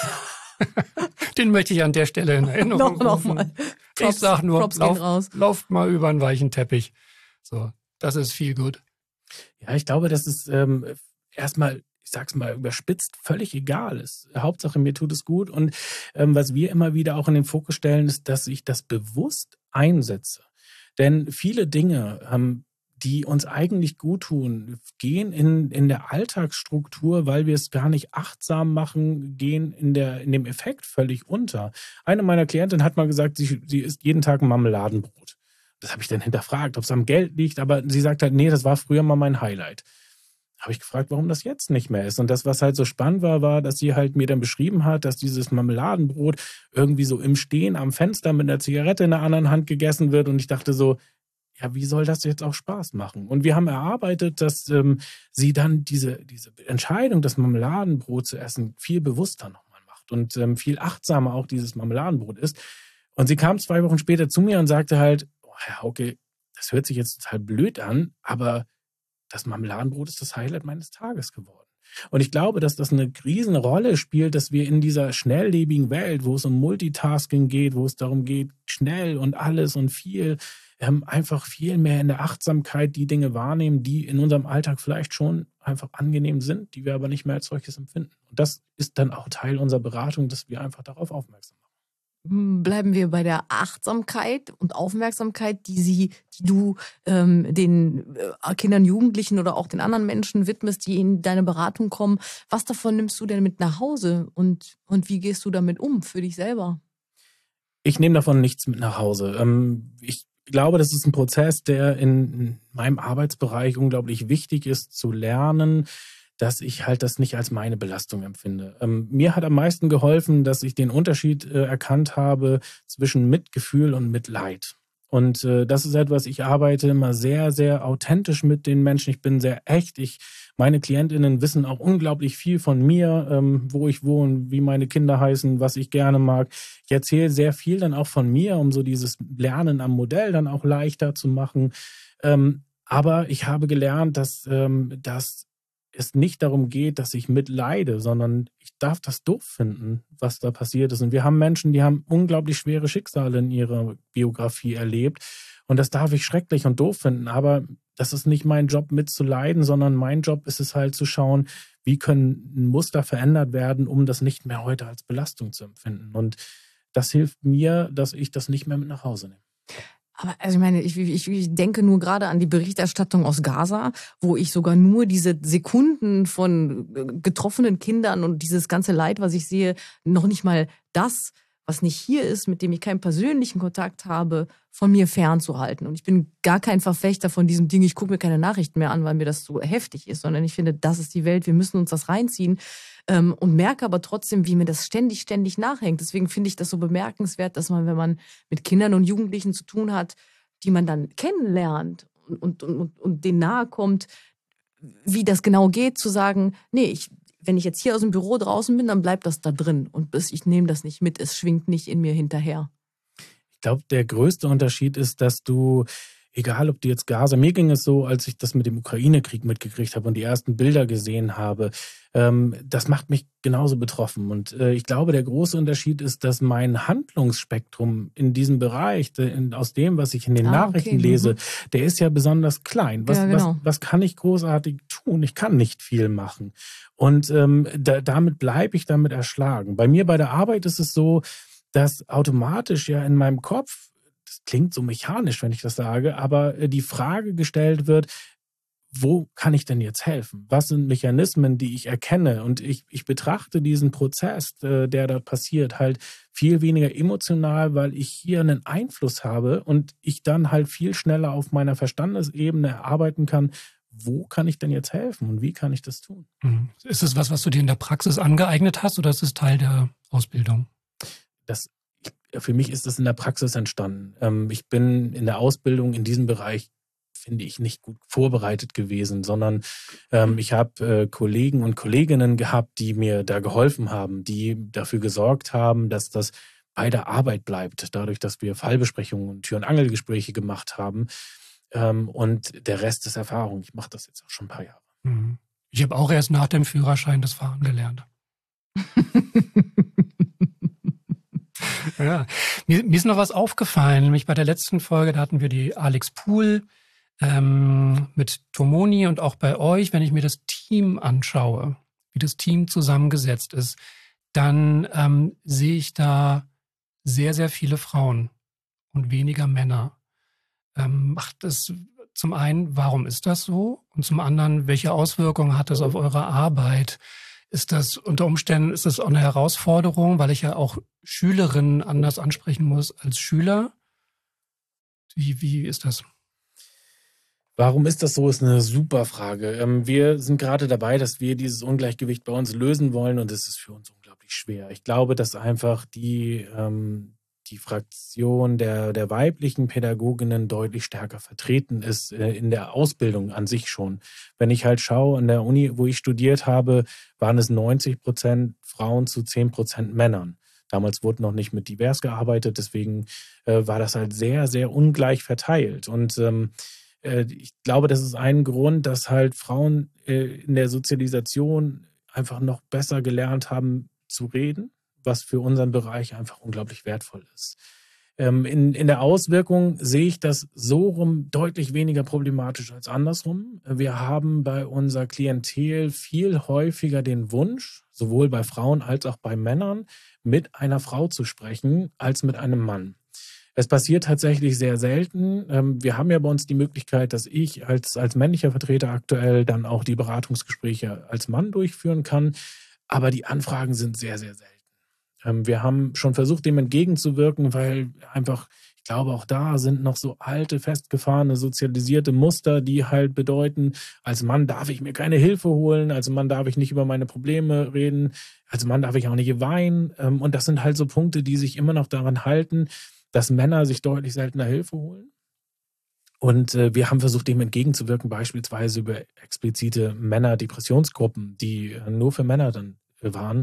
Den möchte ich an der Stelle in Erinnerung rufen. Mal. Ich sag nur, lauft mal über einen weichen Teppich. So, das ist viel gut. Ja, ich glaube, das ist erstmal, ich sag's mal überspitzt, völlig egal ist. Hauptsache, mir tut es gut. Und was wir immer wieder auch in den Fokus stellen, ist, dass ich das bewusst einsetze. Denn viele Dinge, die uns eigentlich gut tun, gehen in der Alltagsstruktur, weil wir es gar nicht achtsam machen, gehen in dem Effekt völlig unter. Eine meiner Klientinnen hat mal gesagt, sie isst jeden Tag ein Marmeladenbrot. Das habe ich dann hinterfragt, ob es am Geld liegt, aber sie sagt halt, nee, das war früher mal mein Highlight. Habe ich gefragt, warum das jetzt nicht mehr ist. Und das, was halt so spannend war, dass sie halt mir dann beschrieben hat, dass dieses Marmeladenbrot irgendwie so im Stehen am Fenster mit einer Zigarette in der anderen Hand gegessen wird. Und ich dachte so, ja, wie soll das jetzt auch Spaß machen? Und wir haben erarbeitet, dass sie dann diese Entscheidung, das Marmeladenbrot zu essen, viel bewusster nochmal macht und viel achtsamer auch dieses Marmeladenbrot isst. Und sie kam 2 Wochen später zu mir und sagte halt, oh, Herr Hauke, das hört sich jetzt total blöd an, aber das Marmeladenbrot ist das Highlight meines Tages geworden. Und ich glaube, dass das eine riesen Rolle spielt, dass wir in dieser schnelllebigen Welt, wo es um Multitasking geht, wo es darum geht, schnell und alles und viel, einfach viel mehr in der Achtsamkeit die Dinge wahrnehmen, die in unserem Alltag vielleicht schon einfach angenehm sind, die wir aber nicht mehr als solches empfinden. Und das ist dann auch Teil unserer Beratung, dass wir einfach darauf aufmerksam machen. Bleiben wir bei der Achtsamkeit und Aufmerksamkeit, die du den Kindern, Jugendlichen oder auch den anderen Menschen widmest, die in deine Beratung kommen. Was davon nimmst du denn mit nach Hause und wie gehst du damit um für dich selber? Ich nehme davon nichts mit nach Hause. Ich glaube, das ist ein Prozess, der in meinem Arbeitsbereich unglaublich wichtig ist zu lernen, dass ich halt das nicht als meine Belastung empfinde. Mir hat am meisten geholfen, dass ich den Unterschied erkannt habe zwischen Mitgefühl und Mitleid. Und das ist etwas, ich arbeite immer sehr, sehr authentisch mit den Menschen. Ich bin sehr echt. Ich Meine KlientInnen wissen auch unglaublich viel von mir, wo ich wohne, wie meine Kinder heißen, was ich gerne mag. Ich erzähle sehr viel dann auch von mir, um so dieses Lernen am Modell dann auch leichter zu machen. Aber ich habe gelernt, dass es nicht darum geht, dass ich mitleide, sondern ich darf das doof finden, was da passiert ist. Und wir haben Menschen, die haben unglaublich schwere Schicksale in ihrer Biografie erlebt. Und das darf ich schrecklich und doof finden. Aber das ist nicht mein Job mitzuleiden, sondern mein Job ist es halt zu schauen, wie können Muster verändert werden, um das nicht mehr heute als Belastung zu empfinden. Und das hilft mir, dass ich das nicht mehr mit nach Hause nehme. Aber also ich meine, ich denke nur gerade an die Berichterstattung aus Gaza, wo ich sogar nur diese Sekunden von getroffenen Kindern und dieses ganze Leid, was ich sehe, noch nicht mal das, was nicht hier ist, mit dem ich keinen persönlichen Kontakt habe, von mir fernzuhalten. Und ich bin gar kein Verfechter von diesem Ding, ich gucke mir keine Nachrichten mehr an, weil mir das so heftig ist, sondern ich finde, das ist die Welt, wir müssen uns das reinziehen und merke aber trotzdem, wie mir das ständig nachhängt. Deswegen finde ich das so bemerkenswert, dass man, wenn man mit Kindern und Jugendlichen zu tun hat, die man dann kennenlernt und denen nahe kommt, wie das genau geht, zu sagen, nee, wenn ich jetzt hier aus dem Büro draußen bin, dann bleibt das da drin und ich nehme das nicht mit, es schwingt nicht in mir hinterher. Ich glaube, der größte Unterschied ist, dass du, egal ob du jetzt Gaza, mir ging es so, als ich das mit dem Ukraine-Krieg mitgekriegt habe und die ersten Bilder gesehen habe, das macht mich genauso betroffen. Und ich glaube, der große Unterschied ist, dass mein Handlungsspektrum in diesem Bereich, aus dem, was ich in den Nachrichten lese, der ist ja besonders klein. Was kann ich großartig tun? Ich kann nicht viel machen. Und damit bleibe ich damit erschlagen. Bei mir bei der Arbeit ist es so, dass automatisch ja in meinem Kopf, das klingt so mechanisch, wenn ich das sage, aber die Frage gestellt wird, wo kann ich denn jetzt helfen? Was sind Mechanismen, die ich erkenne? Und ich betrachte diesen Prozess, der da passiert, halt viel weniger emotional, weil ich hier einen Einfluss habe und ich dann halt viel schneller auf meiner Verstandesebene erarbeiten kann, wo kann ich denn jetzt helfen und wie kann ich das tun? Ist es was du dir in der Praxis angeeignet hast oder ist es Teil der Ausbildung? Für mich ist das in der Praxis entstanden. Ich bin in der Ausbildung in diesem Bereich, finde ich, nicht gut vorbereitet gewesen, sondern ich habe Kollegen und Kolleginnen gehabt, die mir da geholfen haben, die dafür gesorgt haben, dass das bei der Arbeit bleibt, dadurch, dass wir Fallbesprechungen und Tür- und Angelgespräche gemacht haben. Und der Rest ist Erfahrung. Ich mache das jetzt auch schon ein paar Jahre. Ich habe auch erst nach dem Führerschein das Fahren gelernt. Ja, mir ist noch was aufgefallen, nämlich bei der letzten Folge, da hatten wir die Alex Pool mit Tomoni und auch bei euch, wenn ich mir das Team anschaue, wie das Team zusammengesetzt ist, dann sehe ich da sehr, sehr viele Frauen und weniger Männer. Macht es zum einen, warum ist das so? Und zum anderen, welche Auswirkungen hat das auf eure Arbeit? Ist das unter Umständen, ist das auch eine Herausforderung, weil ich ja auch Schülerinnen anders ansprechen muss als Schüler? Wie ist das? Warum ist das so, ist eine super Frage. Wir sind gerade dabei, dass wir dieses Ungleichgewicht bei uns lösen wollen und es ist für uns unglaublich schwer. Ich glaube, dass einfach die Fraktion der weiblichen Pädagoginnen deutlich stärker vertreten ist in der Ausbildung an sich schon. Wenn ich halt schaue, an der Uni, wo ich studiert habe, waren es 90% Frauen zu 10% Männern. Damals wurde noch nicht mit divers gearbeitet, deswegen war das halt sehr, sehr ungleich verteilt. Und ich glaube, das ist ein Grund, dass halt Frauen in der Sozialisation einfach noch besser gelernt haben zu reden, was für unseren Bereich einfach unglaublich wertvoll ist. In der Auswirkung sehe ich das so rum deutlich weniger problematisch als andersrum. Wir haben bei unserer Klientel viel häufiger den Wunsch, sowohl bei Frauen als auch bei Männern, mit einer Frau zu sprechen, als mit einem Mann. Es passiert tatsächlich sehr selten. Wir haben ja bei uns die Möglichkeit, dass ich als männlicher Vertreter aktuell dann auch die Beratungsgespräche als Mann durchführen kann. Aber die Anfragen sind sehr, sehr selten. Wir haben schon versucht, dem entgegenzuwirken, weil einfach, ich glaube, auch da sind noch so alte, festgefahrene, sozialisierte Muster, die halt bedeuten, als Mann darf ich mir keine Hilfe holen, als Mann darf ich nicht über meine Probleme reden, als Mann darf ich auch nicht weinen. Und das sind halt so Punkte, die sich immer noch daran halten, dass Männer sich deutlich seltener Hilfe holen. Und wir haben versucht, dem entgegenzuwirken, beispielsweise über explizite Männer-Depressionsgruppen, die nur für Männer dann waren.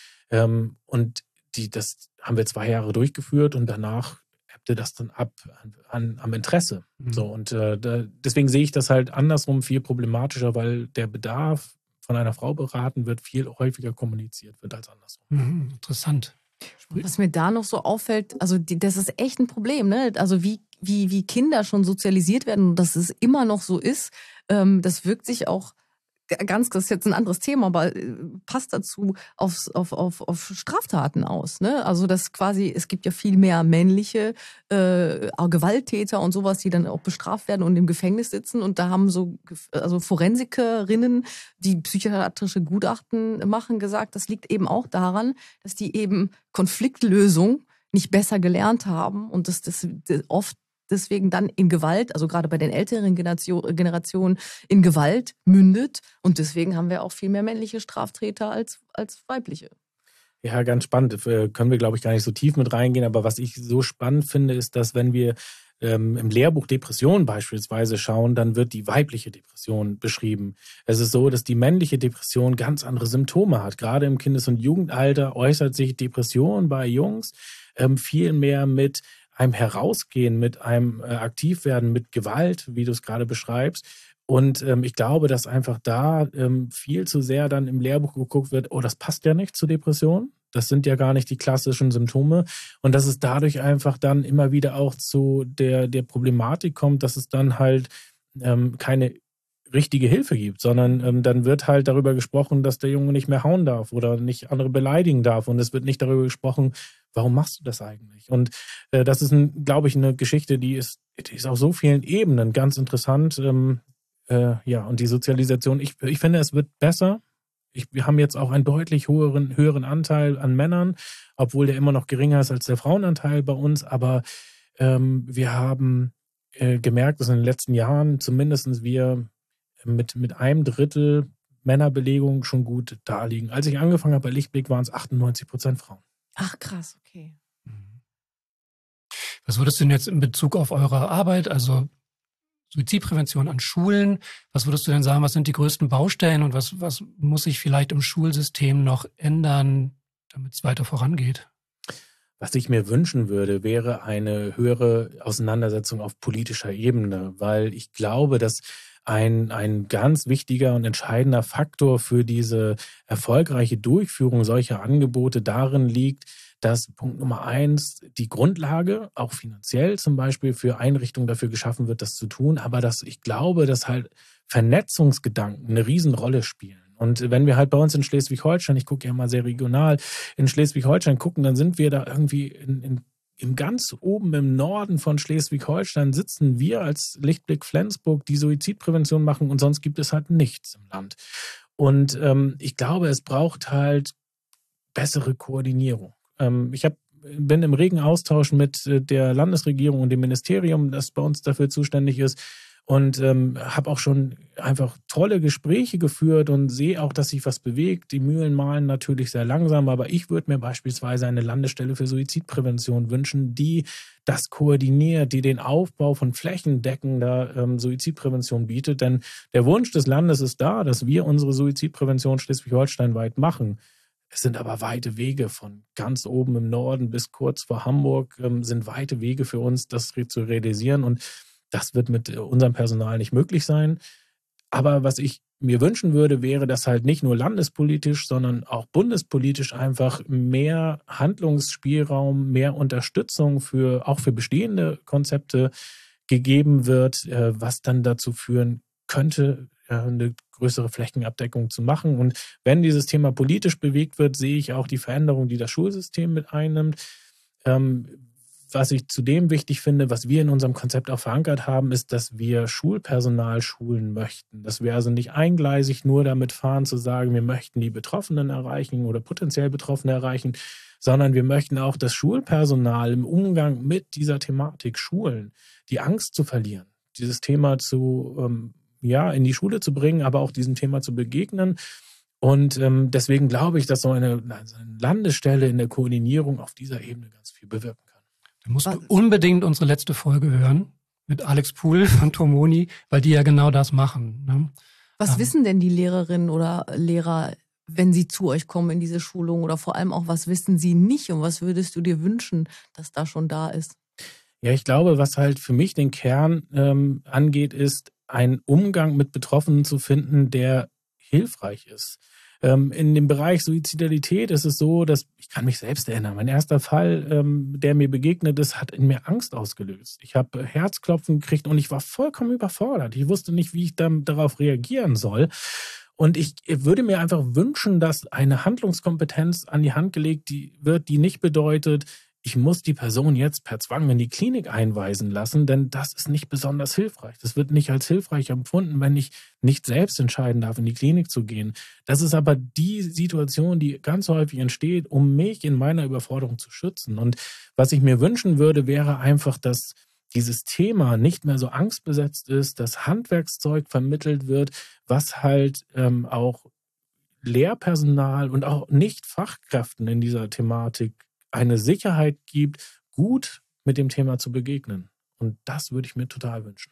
Und das haben wir 2 Jahre durchgeführt und danach ebbte das dann ab am Interesse. So, und deswegen sehe ich das halt andersrum viel problematischer, weil der Bedarf, von einer Frau beraten wird, viel häufiger kommuniziert wird als andersrum. Interessant. Was mir da noch so auffällt, also das ist echt ein Problem, ne? Also wie Kinder schon sozialisiert werden und dass es immer noch so ist, das wirkt sich auch das ist jetzt ein anderes Thema, aber passt dazu auf Straftaten aus, ne? Also das quasi, es gibt ja viel mehr männliche Gewalttäter und sowas, die dann auch bestraft werden und im Gefängnis sitzen, und da haben also Forensikerinnen, die psychiatrische Gutachten machen, gesagt, das liegt eben auch daran, dass die eben Konfliktlösung nicht besser gelernt haben und das oft deswegen dann in Gewalt, also gerade bei den älteren Generationen, in Gewalt mündet. Und deswegen haben wir auch viel mehr männliche Straftäter als weibliche. Ja, ganz spannend. Können wir, glaube ich, gar nicht so tief mit reingehen. Aber was ich so spannend finde, ist, dass wenn wir im Lehrbuch Depression beispielsweise schauen, dann wird die weibliche Depression beschrieben. Es ist so, dass die männliche Depression ganz andere Symptome hat. Gerade im Kindes- und Jugendalter äußert sich Depression bei Jungs viel mehr mit einem Herausgehen, mit einem Aktivwerden, mit Gewalt, wie du es gerade beschreibst. Und ich glaube, dass einfach da viel zu sehr dann im Lehrbuch geguckt wird, oh, das passt ja nicht zur Depression. Das sind ja gar nicht die klassischen Symptome. Und dass es dadurch einfach dann immer wieder auch zu der Problematik kommt, dass es dann halt keine richtige Hilfe gibt, sondern dann wird halt darüber gesprochen, dass der Junge nicht mehr hauen darf oder nicht andere beleidigen darf. Und es wird nicht darüber gesprochen, warum machst du das eigentlich? Und das ist, glaube ich, eine Geschichte, die ist auf so vielen Ebenen ganz interessant. Und die Sozialisation, ich finde, es wird besser. Wir haben jetzt auch einen deutlich höheren Anteil an Männern, obwohl der immer noch geringer ist als der Frauenanteil bei uns. Aber wir haben gemerkt, dass in den letzten Jahren zumindest wir mit 1/3 Männerbelegung schon gut da liegen. Als ich angefangen habe bei Lichtblick, waren es 98% Frauen. Ach krass, okay. Was würdest du denn jetzt in Bezug auf eure Arbeit, also Suizidprävention an Schulen, was würdest du denn sagen, was sind die größten Baustellen und was muss sich vielleicht im Schulsystem noch ändern, damit es weiter vorangeht? Was ich mir wünschen würde, wäre eine höhere Auseinandersetzung auf politischer Ebene, weil ich glaube, dass ein ganz wichtiger und entscheidender Faktor für diese erfolgreiche Durchführung solcher Angebote darin liegt, dass Punkt Nummer 1 die Grundlage, auch finanziell zum Beispiel, für Einrichtungen dafür geschaffen wird, das zu tun, aber dass ich glaube, dass halt Vernetzungsgedanken eine Riesenrolle spielen. Und wenn wir halt bei uns in Schleswig-Holstein, ich gucke ja mal sehr regional, in Schleswig-Holstein gucken, dann sind wir da irgendwie im ganz oben im Norden von Schleswig-Holstein sitzen wir als Lichtblick Flensburg, die Suizidprävention machen, und sonst gibt es halt nichts im Land. Und ich glaube, es braucht halt bessere Koordinierung. Ich bin im regen Austausch mit der Landesregierung und dem Ministerium, das bei uns dafür zuständig ist, und habe auch schon einfach tolle Gespräche geführt und sehe auch, dass sich was bewegt. Die Mühlen mahlen natürlich sehr langsam, aber ich würde mir beispielsweise eine Landesstelle für Suizidprävention wünschen, die das koordiniert, die den Aufbau von flächendeckender Suizidprävention bietet. Denn der Wunsch des Landes ist da, dass wir unsere Suizidprävention Schleswig-Holstein-weit machen. Es sind aber weite Wege von ganz oben im Norden bis kurz vor Hamburg, sind weite Wege für uns, das zu realisieren. Und das wird mit unserem Personal nicht möglich sein. Aber was ich mir wünschen würde, wäre, dass halt nicht nur landespolitisch, sondern auch bundespolitisch einfach mehr Handlungsspielraum, mehr Unterstützung auch für bestehende Konzepte gegeben wird, was dann dazu führen könnte, eine größere Flächenabdeckung zu machen. Und wenn dieses Thema politisch bewegt wird, sehe ich auch die Veränderung, die das Schulsystem mit einnimmt. Was ich zudem wichtig finde, was wir in unserem Konzept auch verankert haben, ist, dass wir Schulpersonal schulen möchten. Dass wir also nicht eingleisig nur damit fahren, zu sagen, wir möchten die Betroffenen erreichen oder potenziell Betroffene erreichen, sondern wir möchten auch das Schulpersonal im Umgang mit dieser Thematik schulen, die Angst zu verlieren, dieses Thema in die Schule zu bringen, aber auch diesem Thema zu begegnen. Und deswegen glaube ich, dass so eine Landesstelle in der Koordinierung auf dieser Ebene ganz viel bewirken kann. Da musst du unbedingt unsere letzte Folge hören. mit Alex Pool von Tomoni, weil die ja genau das machen. Ne? Was wissen denn die Lehrerinnen oder Lehrer, wenn sie zu euch kommen in diese Schulung, oder vor allem auch, was wissen sie nicht und was würdest du dir wünschen, dass da schon da ist? Ja, ich glaube, was halt für mich den Kern angeht, ist, einen Umgang mit Betroffenen zu finden, der hilfreich ist. In dem Bereich Suizidalität ist es so, dass ich kann mich selbst erinnern. Mein erster Fall, der mir begegnet ist, hat in mir Angst ausgelöst. Ich habe Herzklopfen gekriegt und ich war vollkommen überfordert. Ich wusste nicht, wie ich dann darauf reagieren soll. Und ich würde mir einfach wünschen, dass eine Handlungskompetenz an die Hand gelegt wird, die nicht bedeutet, ich muss die Person jetzt per Zwang in die Klinik einweisen lassen, denn das ist nicht besonders hilfreich. Das wird nicht als hilfreich empfunden, wenn ich nicht selbst entscheiden darf, in die Klinik zu gehen. Das ist aber die Situation, die ganz häufig entsteht, um mich in meiner Überforderung zu schützen. Und was ich mir wünschen würde, wäre einfach, dass dieses Thema nicht mehr so angstbesetzt ist, dass Handwerkszeug vermittelt wird, was halt auch Lehrpersonal und auch Nicht-Fachkräften in dieser Thematik eine Sicherheit gibt, gut mit dem Thema zu begegnen. Und das würde ich mir total wünschen.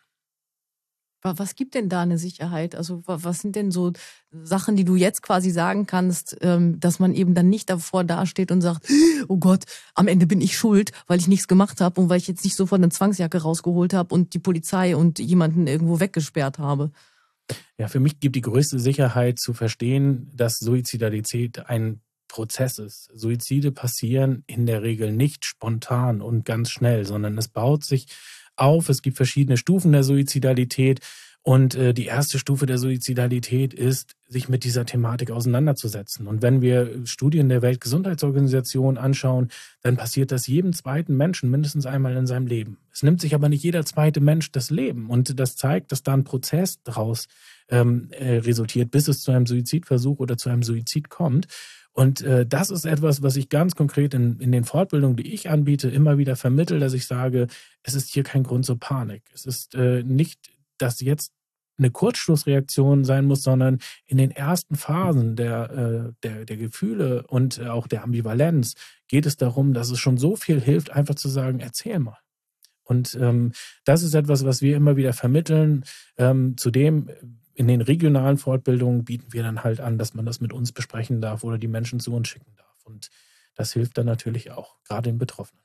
Was gibt denn da eine Sicherheit? Also was sind denn so Sachen, die du jetzt quasi sagen kannst, dass man eben dann nicht davor dasteht und sagt, oh Gott, am Ende bin ich schuld, weil ich nichts gemacht habe und weil ich jetzt nicht sofort eine Zwangsjacke rausgeholt habe und die Polizei und jemanden irgendwo weggesperrt habe? Ja, für mich gibt die größte Sicherheit zu verstehen, dass Suizidalität ein Prozess ist. Suizide passieren in der Regel nicht spontan und ganz schnell, sondern es baut sich auf. Es gibt verschiedene Stufen der Suizidalität und die erste Stufe der Suizidalität ist, sich mit dieser Thematik auseinanderzusetzen. Und wenn wir Studien der Weltgesundheitsorganisation anschauen, dann passiert das jedem zweiten Menschen mindestens einmal in seinem Leben. Es nimmt sich aber nicht jeder zweite Mensch das Leben und das zeigt, dass da ein Prozess daraus resultiert, bis es zu einem Suizidversuch oder zu einem Suizid kommt. Und das ist etwas, was ich ganz konkret in den Fortbildungen, die ich anbiete, immer wieder vermittle, dass ich sage, es ist hier kein Grund zur Panik. Es ist nicht, dass jetzt eine Kurzschlussreaktion sein muss, sondern in den ersten Phasen der Gefühle und auch der Ambivalenz geht es darum, dass es schon so viel hilft, einfach zu sagen, erzähl mal. Und das ist etwas, was wir immer wieder vermitteln. Zudem in den regionalen Fortbildungen bieten wir dann halt an, dass man das mit uns besprechen darf oder die Menschen zu uns schicken darf. Und das hilft dann natürlich auch, gerade den Betroffenen.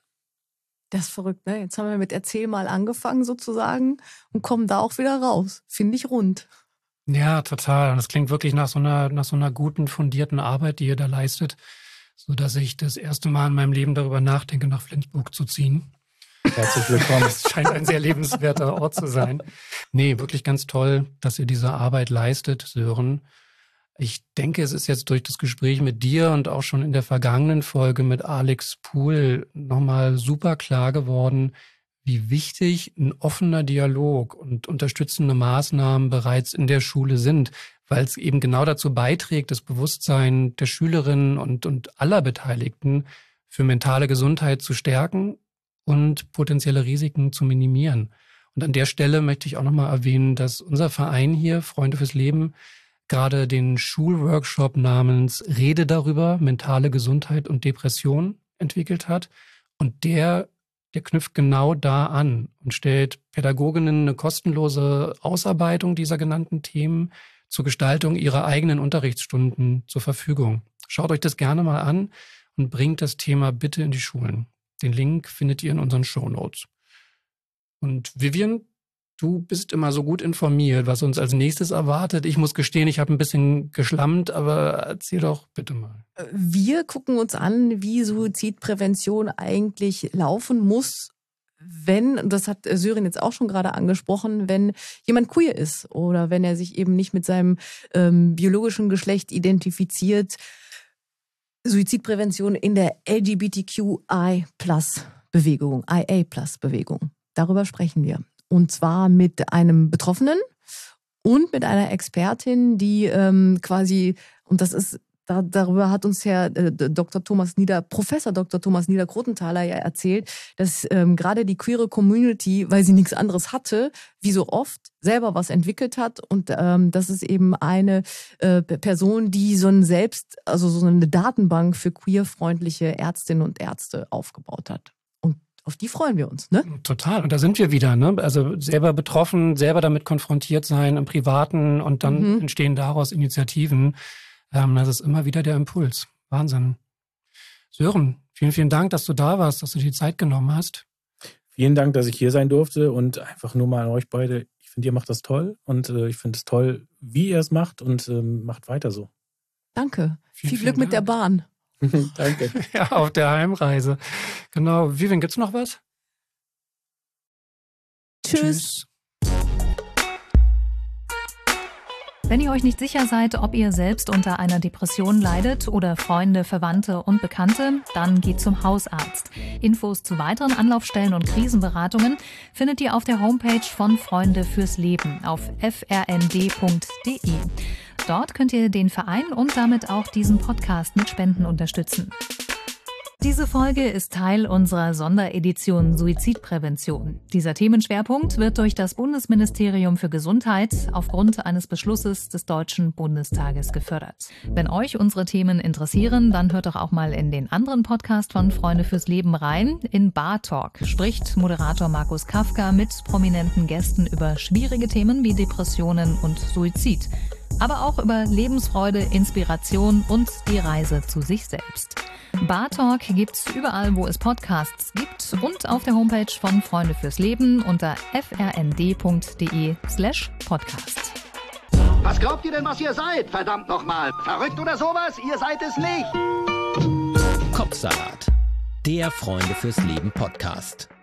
Das ist verrückt, ne? Jetzt haben wir mit Erzähl mal angefangen sozusagen und kommen da auch wieder raus. Finde ich rund. Ja, total. Und das klingt wirklich nach so einer guten, fundierten Arbeit, die ihr da leistet, sodass ich das erste Mal in meinem Leben darüber nachdenke, nach Flensburg zu ziehen. Herzlich willkommen. Es scheint ein sehr lebenswerter Ort zu sein. Nee, wirklich ganz toll, dass ihr diese Arbeit leistet, Sören. Ich denke, es ist jetzt durch das Gespräch mit dir und auch schon in der vergangenen Folge mit Alex Pool nochmal super klar geworden, wie wichtig ein offener Dialog und unterstützende Maßnahmen bereits in der Schule sind, weil es eben genau dazu beiträgt, das Bewusstsein der Schülerinnen und aller Beteiligten für mentale Gesundheit zu stärken und potenzielle Risiken zu minimieren. Und an der Stelle möchte ich auch nochmal erwähnen, dass unser Verein hier, Freunde fürs Leben, gerade den Schulworkshop namens Rede darüber, mentale Gesundheit und Depression entwickelt hat. Und der knüpft genau da an und stellt Pädagoginnen eine kostenlose Ausarbeitung dieser genannten Themen zur Gestaltung ihrer eigenen Unterrichtsstunden zur Verfügung. Schaut euch das gerne mal an und bringt das Thema bitte in die Schulen. Den Link findet ihr in unseren Shownotes. Und Vivian, du bist immer so gut informiert, was uns als nächstes erwartet. Ich muss gestehen, ich habe ein bisschen geschlammt, aber erzähl doch bitte mal. Wir gucken uns an, wie Suizidprävention eigentlich laufen muss, wenn, das hat Sören jetzt auch schon gerade angesprochen, wenn jemand queer ist oder wenn er sich eben nicht mit seinem biologischen Geschlecht identifiziert. Suizidprävention in der LGBTQI+-Bewegung, IA+-Bewegung. Darüber sprechen wir. Und zwar mit einem Betroffenen und mit einer Expertin, die quasi, und das ist, darüber hat uns Herr Professor Dr. Thomas Nieder-Krotenthaler ja erzählt, dass gerade die queere Community, weil sie nichts anderes hatte, wie so oft selber was entwickelt hat. Und das ist eben eine Person, die so eine Datenbank für queerfreundliche Ärztinnen und Ärzte aufgebaut hat. Und Auf die freuen wir uns, ne? Total. Und da sind wir wieder, ne? Also selber betroffen, selber damit konfrontiert sein im Privaten und dann entstehen daraus Initiativen. Das ist immer wieder der Impuls. Wahnsinn. Sören, vielen, vielen Dank, dass du da warst, dass du dir die Zeit genommen hast. Vielen Dank, dass ich hier sein durfte und einfach nur mal an euch beide. Ich finde, ihr macht das toll und ich finde es toll, wie ihr es macht und macht weiter so. Danke. Viel Viel Glück mit der Bahn. Danke. Ja, auf der Heimreise. Genau. Vivian, gibt's noch was? Tschüss. Wenn ihr euch nicht sicher seid, ob ihr selbst unter einer Depression leidet oder Freunde, Verwandte und Bekannte, dann geht zum Hausarzt. Infos zu weiteren Anlaufstellen und Krisenberatungen findet ihr auf der Homepage von Freunde fürs Leben auf frnd.de. Dort könnt ihr den Verein und damit auch diesen Podcast mit Spenden unterstützen. Diese Folge ist Teil unserer Sonderedition Suizidprävention. Dieser Themenschwerpunkt wird durch das Bundesministerium für Gesundheit aufgrund eines Beschlusses des Deutschen Bundestages gefördert. Wenn euch unsere Themen interessieren, dann hört doch auch mal in den anderen Podcast von Freunde fürs Leben rein. In Bar Talk spricht Moderator Markus Kafka mit prominenten Gästen über schwierige Themen wie Depressionen und Suizid. Aber auch über Lebensfreude, Inspiration und die Reise zu sich selbst. Bar Talk gibt's überall, wo es Podcasts gibt und auf der Homepage von Freunde fürs Leben unter frnd.de/podcast. Was glaubt ihr denn, was ihr seid? Verdammt nochmal. Verrückt oder sowas? Ihr seid es nicht. Kopfsalat, der Freunde fürs Leben Podcast.